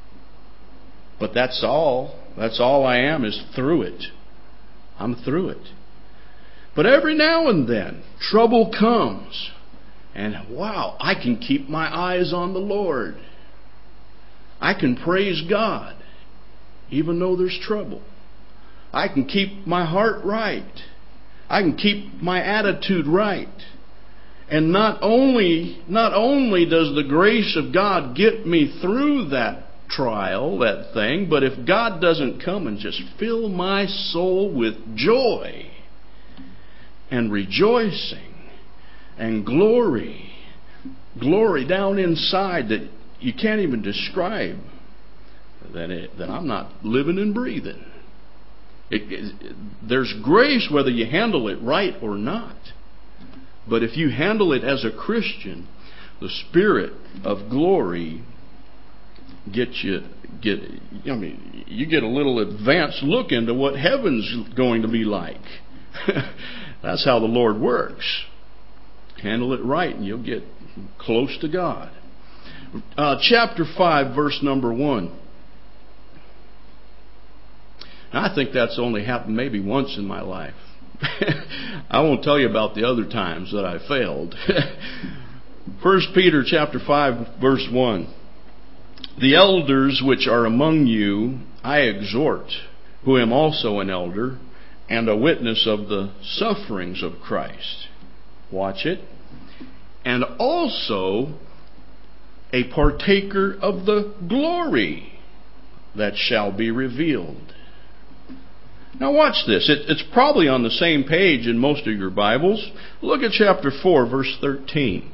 But that's all. That's all I am, is through it. I'm through it. But every now and then, trouble comes. And wow, I can keep my eyes on the Lord. I can praise God, even though there's trouble. I can keep my heart right. I can keep my attitude right. And not only, not only does the grace of God get me through that trial, that thing, but if God doesn't come and just fill my soul with joy and rejoicing and glory, glory down inside that you can't even describe, then, it, then I'm not living and breathing. It, it, there's grace whether you handle it right or not. But if you handle it as a Christian, the Spirit of glory gets you, get, I mean, you get a little advanced look into what heaven's going to be like. That's how the Lord works. Handle it right and you'll get close to God. Uh, chapter five, verse number one. Now, I think that's only happened maybe once in my life. I won't tell you about the other times that I failed. First Peter chapter five, verse one. The elders which are among you I exhort, who am also an elder, and a witness of the sufferings of Christ. Watch it. And also a partaker of the glory that shall be revealed. Now watch this. It, it's probably on the same page in most of your Bibles. Look at chapter four, verse thirteen.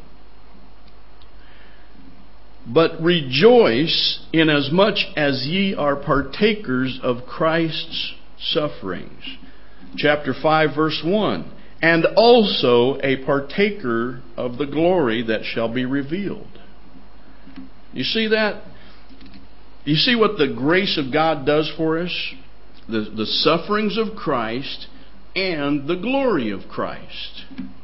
But rejoice inasmuch as ye are partakers of Christ's sufferings. Chapter five, verse one. And also a partaker of the glory that shall be revealed. You see that? You see what the grace of God does for us? The, the sufferings of Christ and the glory of Christ.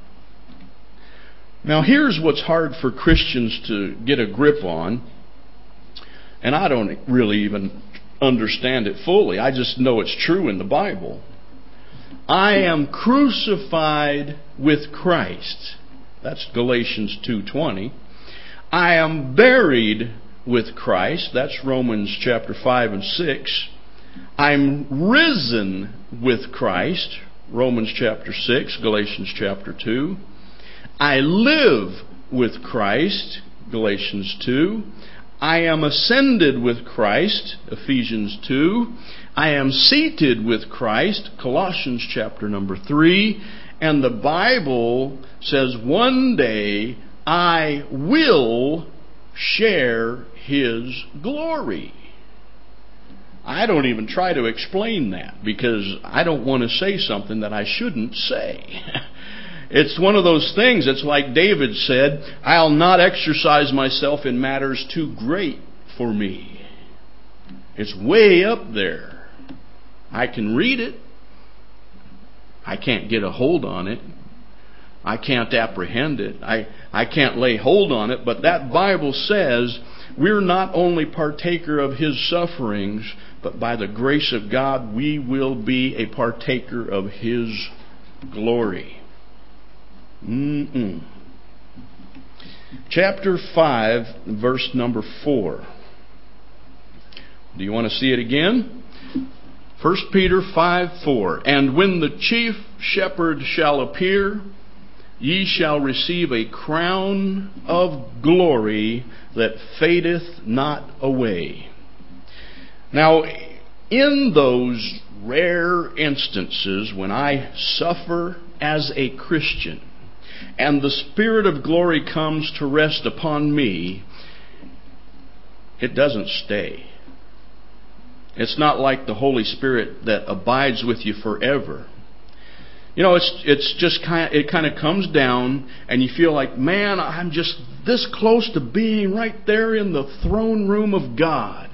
Now here's what's hard for Christians to get a grip on. And I don't really even understand it fully. I just know it's true in the Bible. I am crucified with Christ. That's Galatians two twenty. I am buried with Christ. That's Romans chapter five and six. I'm risen with Christ, Romans chapter six, Galatians chapter two. I live with Christ, Galatians two. I am ascended with Christ, Ephesians two. I am seated with Christ, Colossians chapter number three. And the Bible says one day I will share His glory. I don't even try to explain that because I don't want to say something that I shouldn't say. It's one of those things, it's like David said, I'll not exercise myself in matters too great for me. It's way up there. I can read it. I can't get a hold on it. I can't apprehend it. I, I can't lay hold on it. But that Bible says we're not only partaker of His sufferings, but by the grace of God we will be a partaker of His glory. Mm-mm. Chapter five, verse number four. Do you want to see it again? First Peter five four. And when the chief shepherd shall appear, ye shall receive a crown of glory that fadeth not away. Now, in those rare instances when I suffer as a Christian, and the Spirit of glory comes to rest upon me, it doesn't stay. It's not like the Holy Spirit that abides with you forever. You know, it's it's just kind of, it kind of comes down, and you feel like, man, I'm just this close to being right there in the throne room of God.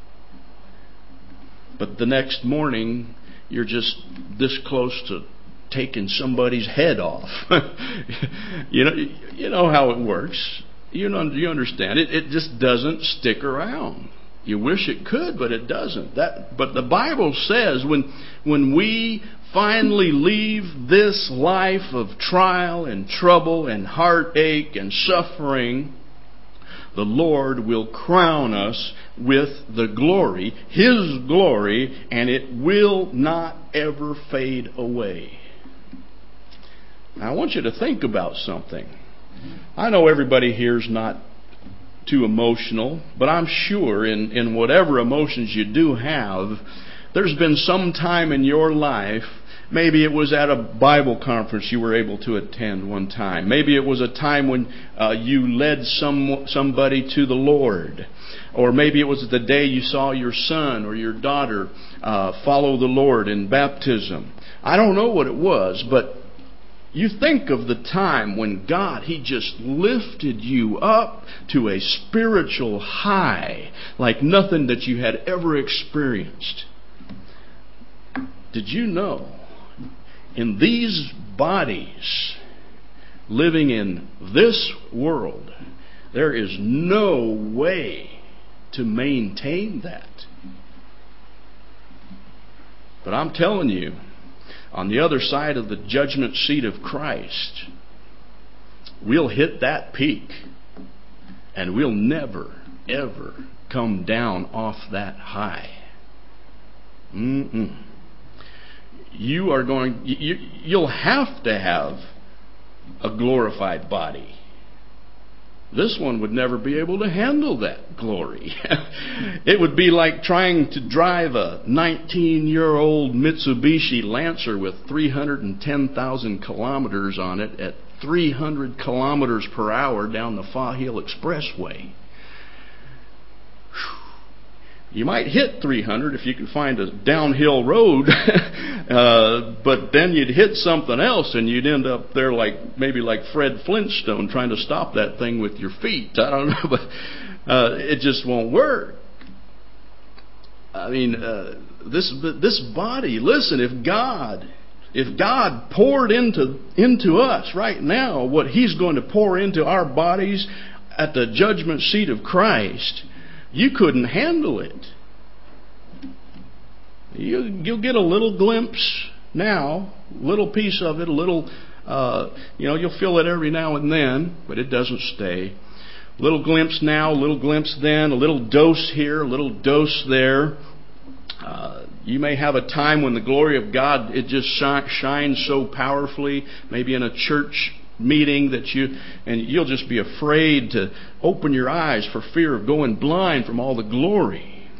But the next morning, you're just this close to taking somebody's head off. you know, you know how it works. You know, you understand it. It just doesn't stick around. You wish it could, but it doesn't. That, but the Bible says when when we finally leave this life of trial and trouble and heartache and suffering, the Lord will crown us with the glory, His glory, and it will not ever fade away. Now, I want you to think about something. I know everybody here is not too emotional, but I'm sure in, in whatever emotions you do have, there's been some time in your life, maybe it was at a Bible conference you were able to attend one time. Maybe it was a time when uh, you led some somebody to the Lord. Or maybe it was the day you saw your son or your daughter uh, follow the Lord in baptism. I don't know what it was, but you think of the time when God, He just lifted you up to a spiritual high like nothing that you had ever experienced. Did you know, in these bodies, living in this world, there is no way to maintain that. But I'm telling you, on the other side of the judgment seat of Christ, we'll hit that peak, and we'll never, ever come down off that high. Mm-mm. You are going, you, you'll have to have a glorified body. This one would never be able to handle that glory. It would be like trying to drive a nineteen-year-old Mitsubishi Lancer with three hundred ten thousand kilometers on it at three hundred kilometers per hour down the Fah Hill Expressway. You might hit three hundred if you can find a downhill road, uh, but then you'd hit something else and you'd end up there like maybe like Fred Flintstone trying to stop that thing with your feet. I don't know, but uh, it just won't work. I mean, uh, this this body. Listen, if God, if God poured into into us right now what He's going to pour into our bodies at the judgment seat of Christ, you couldn't handle it. You, you'll get a little glimpse now, little piece of it, a little, uh, you know, you'll feel it every now and then, but it doesn't stay. Little glimpse now, little glimpse then, a little dose here, a little dose there. Uh, You may have a time when the glory of God, it just shines so powerfully, maybe in a church meeting that you, and you'll just be afraid to open your eyes for fear of going blind from all the glory.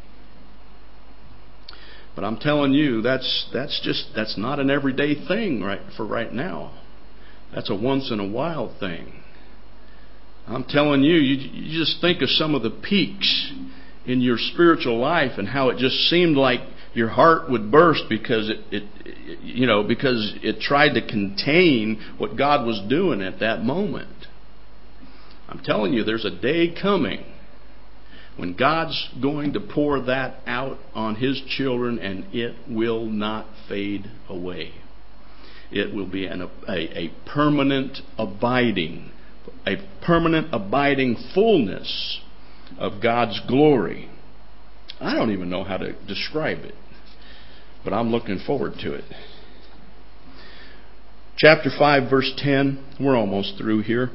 But I'm telling you, that's that's just that's not an everyday thing right for right now. That's a once in a while thing. I'm telling you, you, you just think of some of the peaks in your spiritual life and how it just seemed like your heart would burst because it, it, it, you know, because it tried to contain what God was doing at that moment. I'm telling you, there's a day coming when God's going to pour that out on His children, and it will not fade away. It will be an, a, a permanent abiding, a permanent abiding fullness of God's glory. I don't even know how to describe it, but I'm looking forward to it. Chapter five, verse ten. We're almost through here.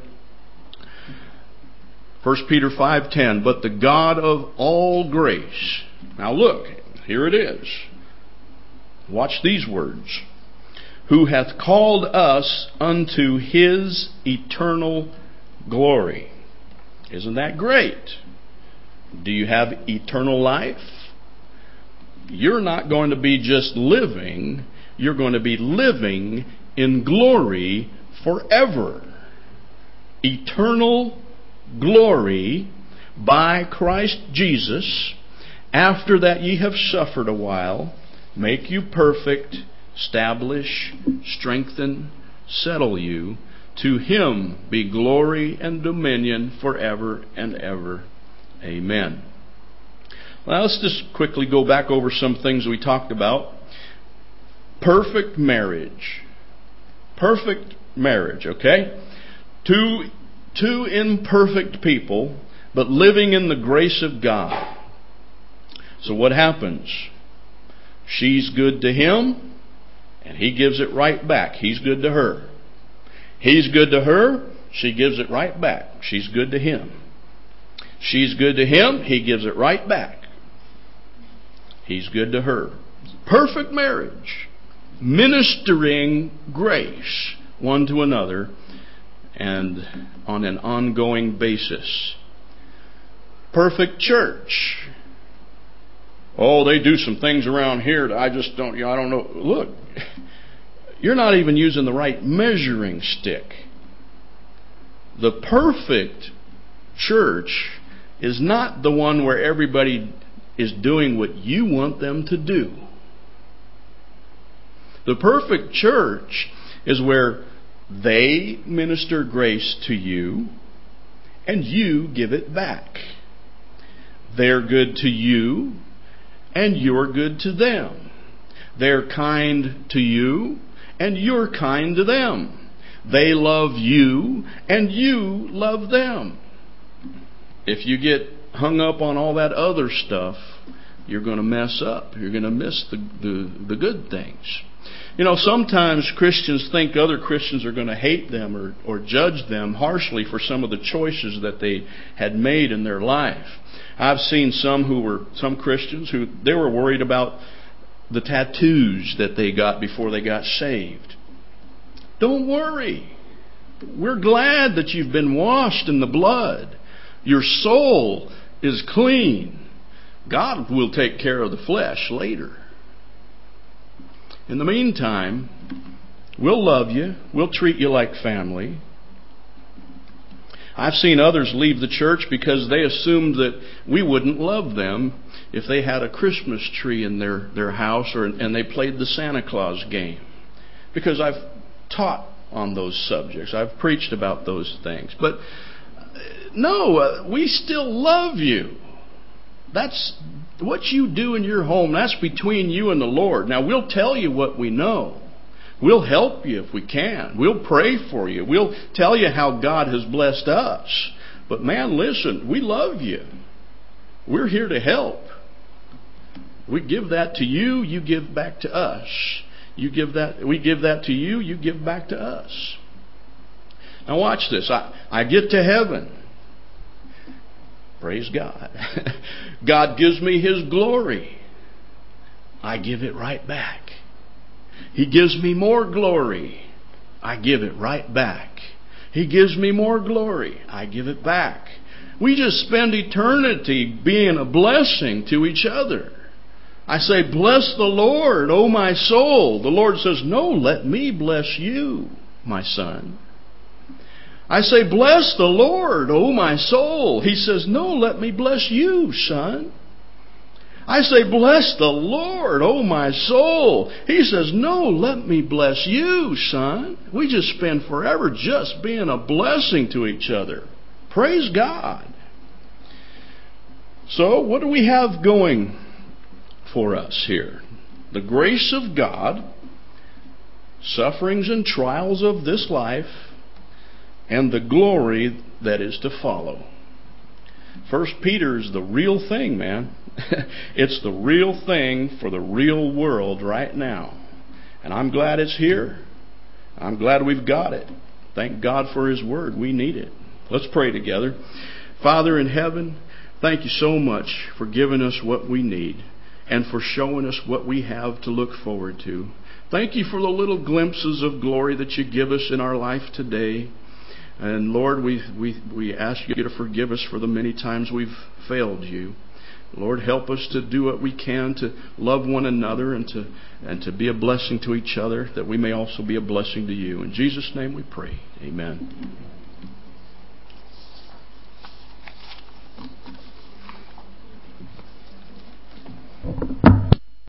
First Peter five ten. But the God of all grace. Now look, here it is. Watch these words. Who hath called us unto His eternal glory. Isn't that great? Do you have eternal life? You're not going to be just living. You're going to be living in glory forever. Eternal glory by Christ Jesus, after that ye have suffered a while, make you perfect, establish, strengthen, settle you. To Him be glory and dominion forever and ever. Amen. Well, let's just quickly go back over some things we talked about. Perfect marriage. Perfect marriage, okay? Two, two imperfect people, but living in the grace of God. So what happens? She's good to him, and he gives it right back. He's good to her. He's good to her, she gives it right back. She's good to him. She's good to him, he gives it right back. He's good to her. Perfect marriage. Ministering grace one to another and on an ongoing basis. Perfect church. Oh, they do some things around here that I just don't, you know, I don't know. Look, you're not even using the right measuring stick. The perfect church is not the one where everybody is doing what you want them to do. The perfect church is where they minister grace to you and you give it back. They're good to you and you're good to them. They're kind to you and you're kind to them. They love you and you love them. If you get hung up on all that other stuff, you're going to mess up. You're going to miss the, the, the good things. You know, sometimes Christians think other Christians are going to hate them or, or judge them harshly for some of the choices that they had made in their life. I've seen some who were, some Christians who, they were worried about the tattoos that they got before they got saved. Don't worry. We're glad that you've been washed in the blood. Your soul is clean. God will take care of the flesh later. In the meantime, we'll love you. We'll treat you like family. I've seen others leave the church because they assumed that we wouldn't love them if they had a Christmas tree in their, their house or and they played the Santa Claus game. Because I've taught on those subjects. I've preached about those things. But no, uh, we still love you. That's what you do in your home. That's between you and the Lord. Now, we'll tell you what we know. We'll help you if we can. We'll pray for you. We'll tell you how God has blessed us. But man, listen, we love you. We're here to help. We give that to you, you give back to us. You give that, we give that to you, you give back to us. Now watch this. I, I get to heaven. Praise God. God gives me His glory. I give it right back. He gives me more glory. I give it right back. He gives me more glory. I give it back. We just spend eternity being a blessing to each other. I say, bless the Lord, O my soul. The Lord says, no, let me bless you, my son. I say, bless the Lord, O my soul. He says, no, let me bless you, son. I say, bless the Lord, oh my soul. He says, no, let me bless you, son. We just spend forever just being a blessing to each other. Praise God. So, what do we have going for us here? The grace of God, sufferings and trials of this life, and the glory that is to follow. First Peter is the real thing, man. It's the real thing for the real world right now. And I'm glad it's here. I'm glad we've got it. Thank God for His Word. We need it. Let's pray together. Father in heaven, thank you so much for giving us what we need and for showing us what we have to look forward to. Thank you for the little glimpses of glory that you give us in our life today. And Lord, we, we, we ask you to forgive us for the many times we've failed you. Lord, help us to do what we can to love one another and to and to be a blessing to each other, that we may also be a blessing to you. In Jesus' name we pray. Amen.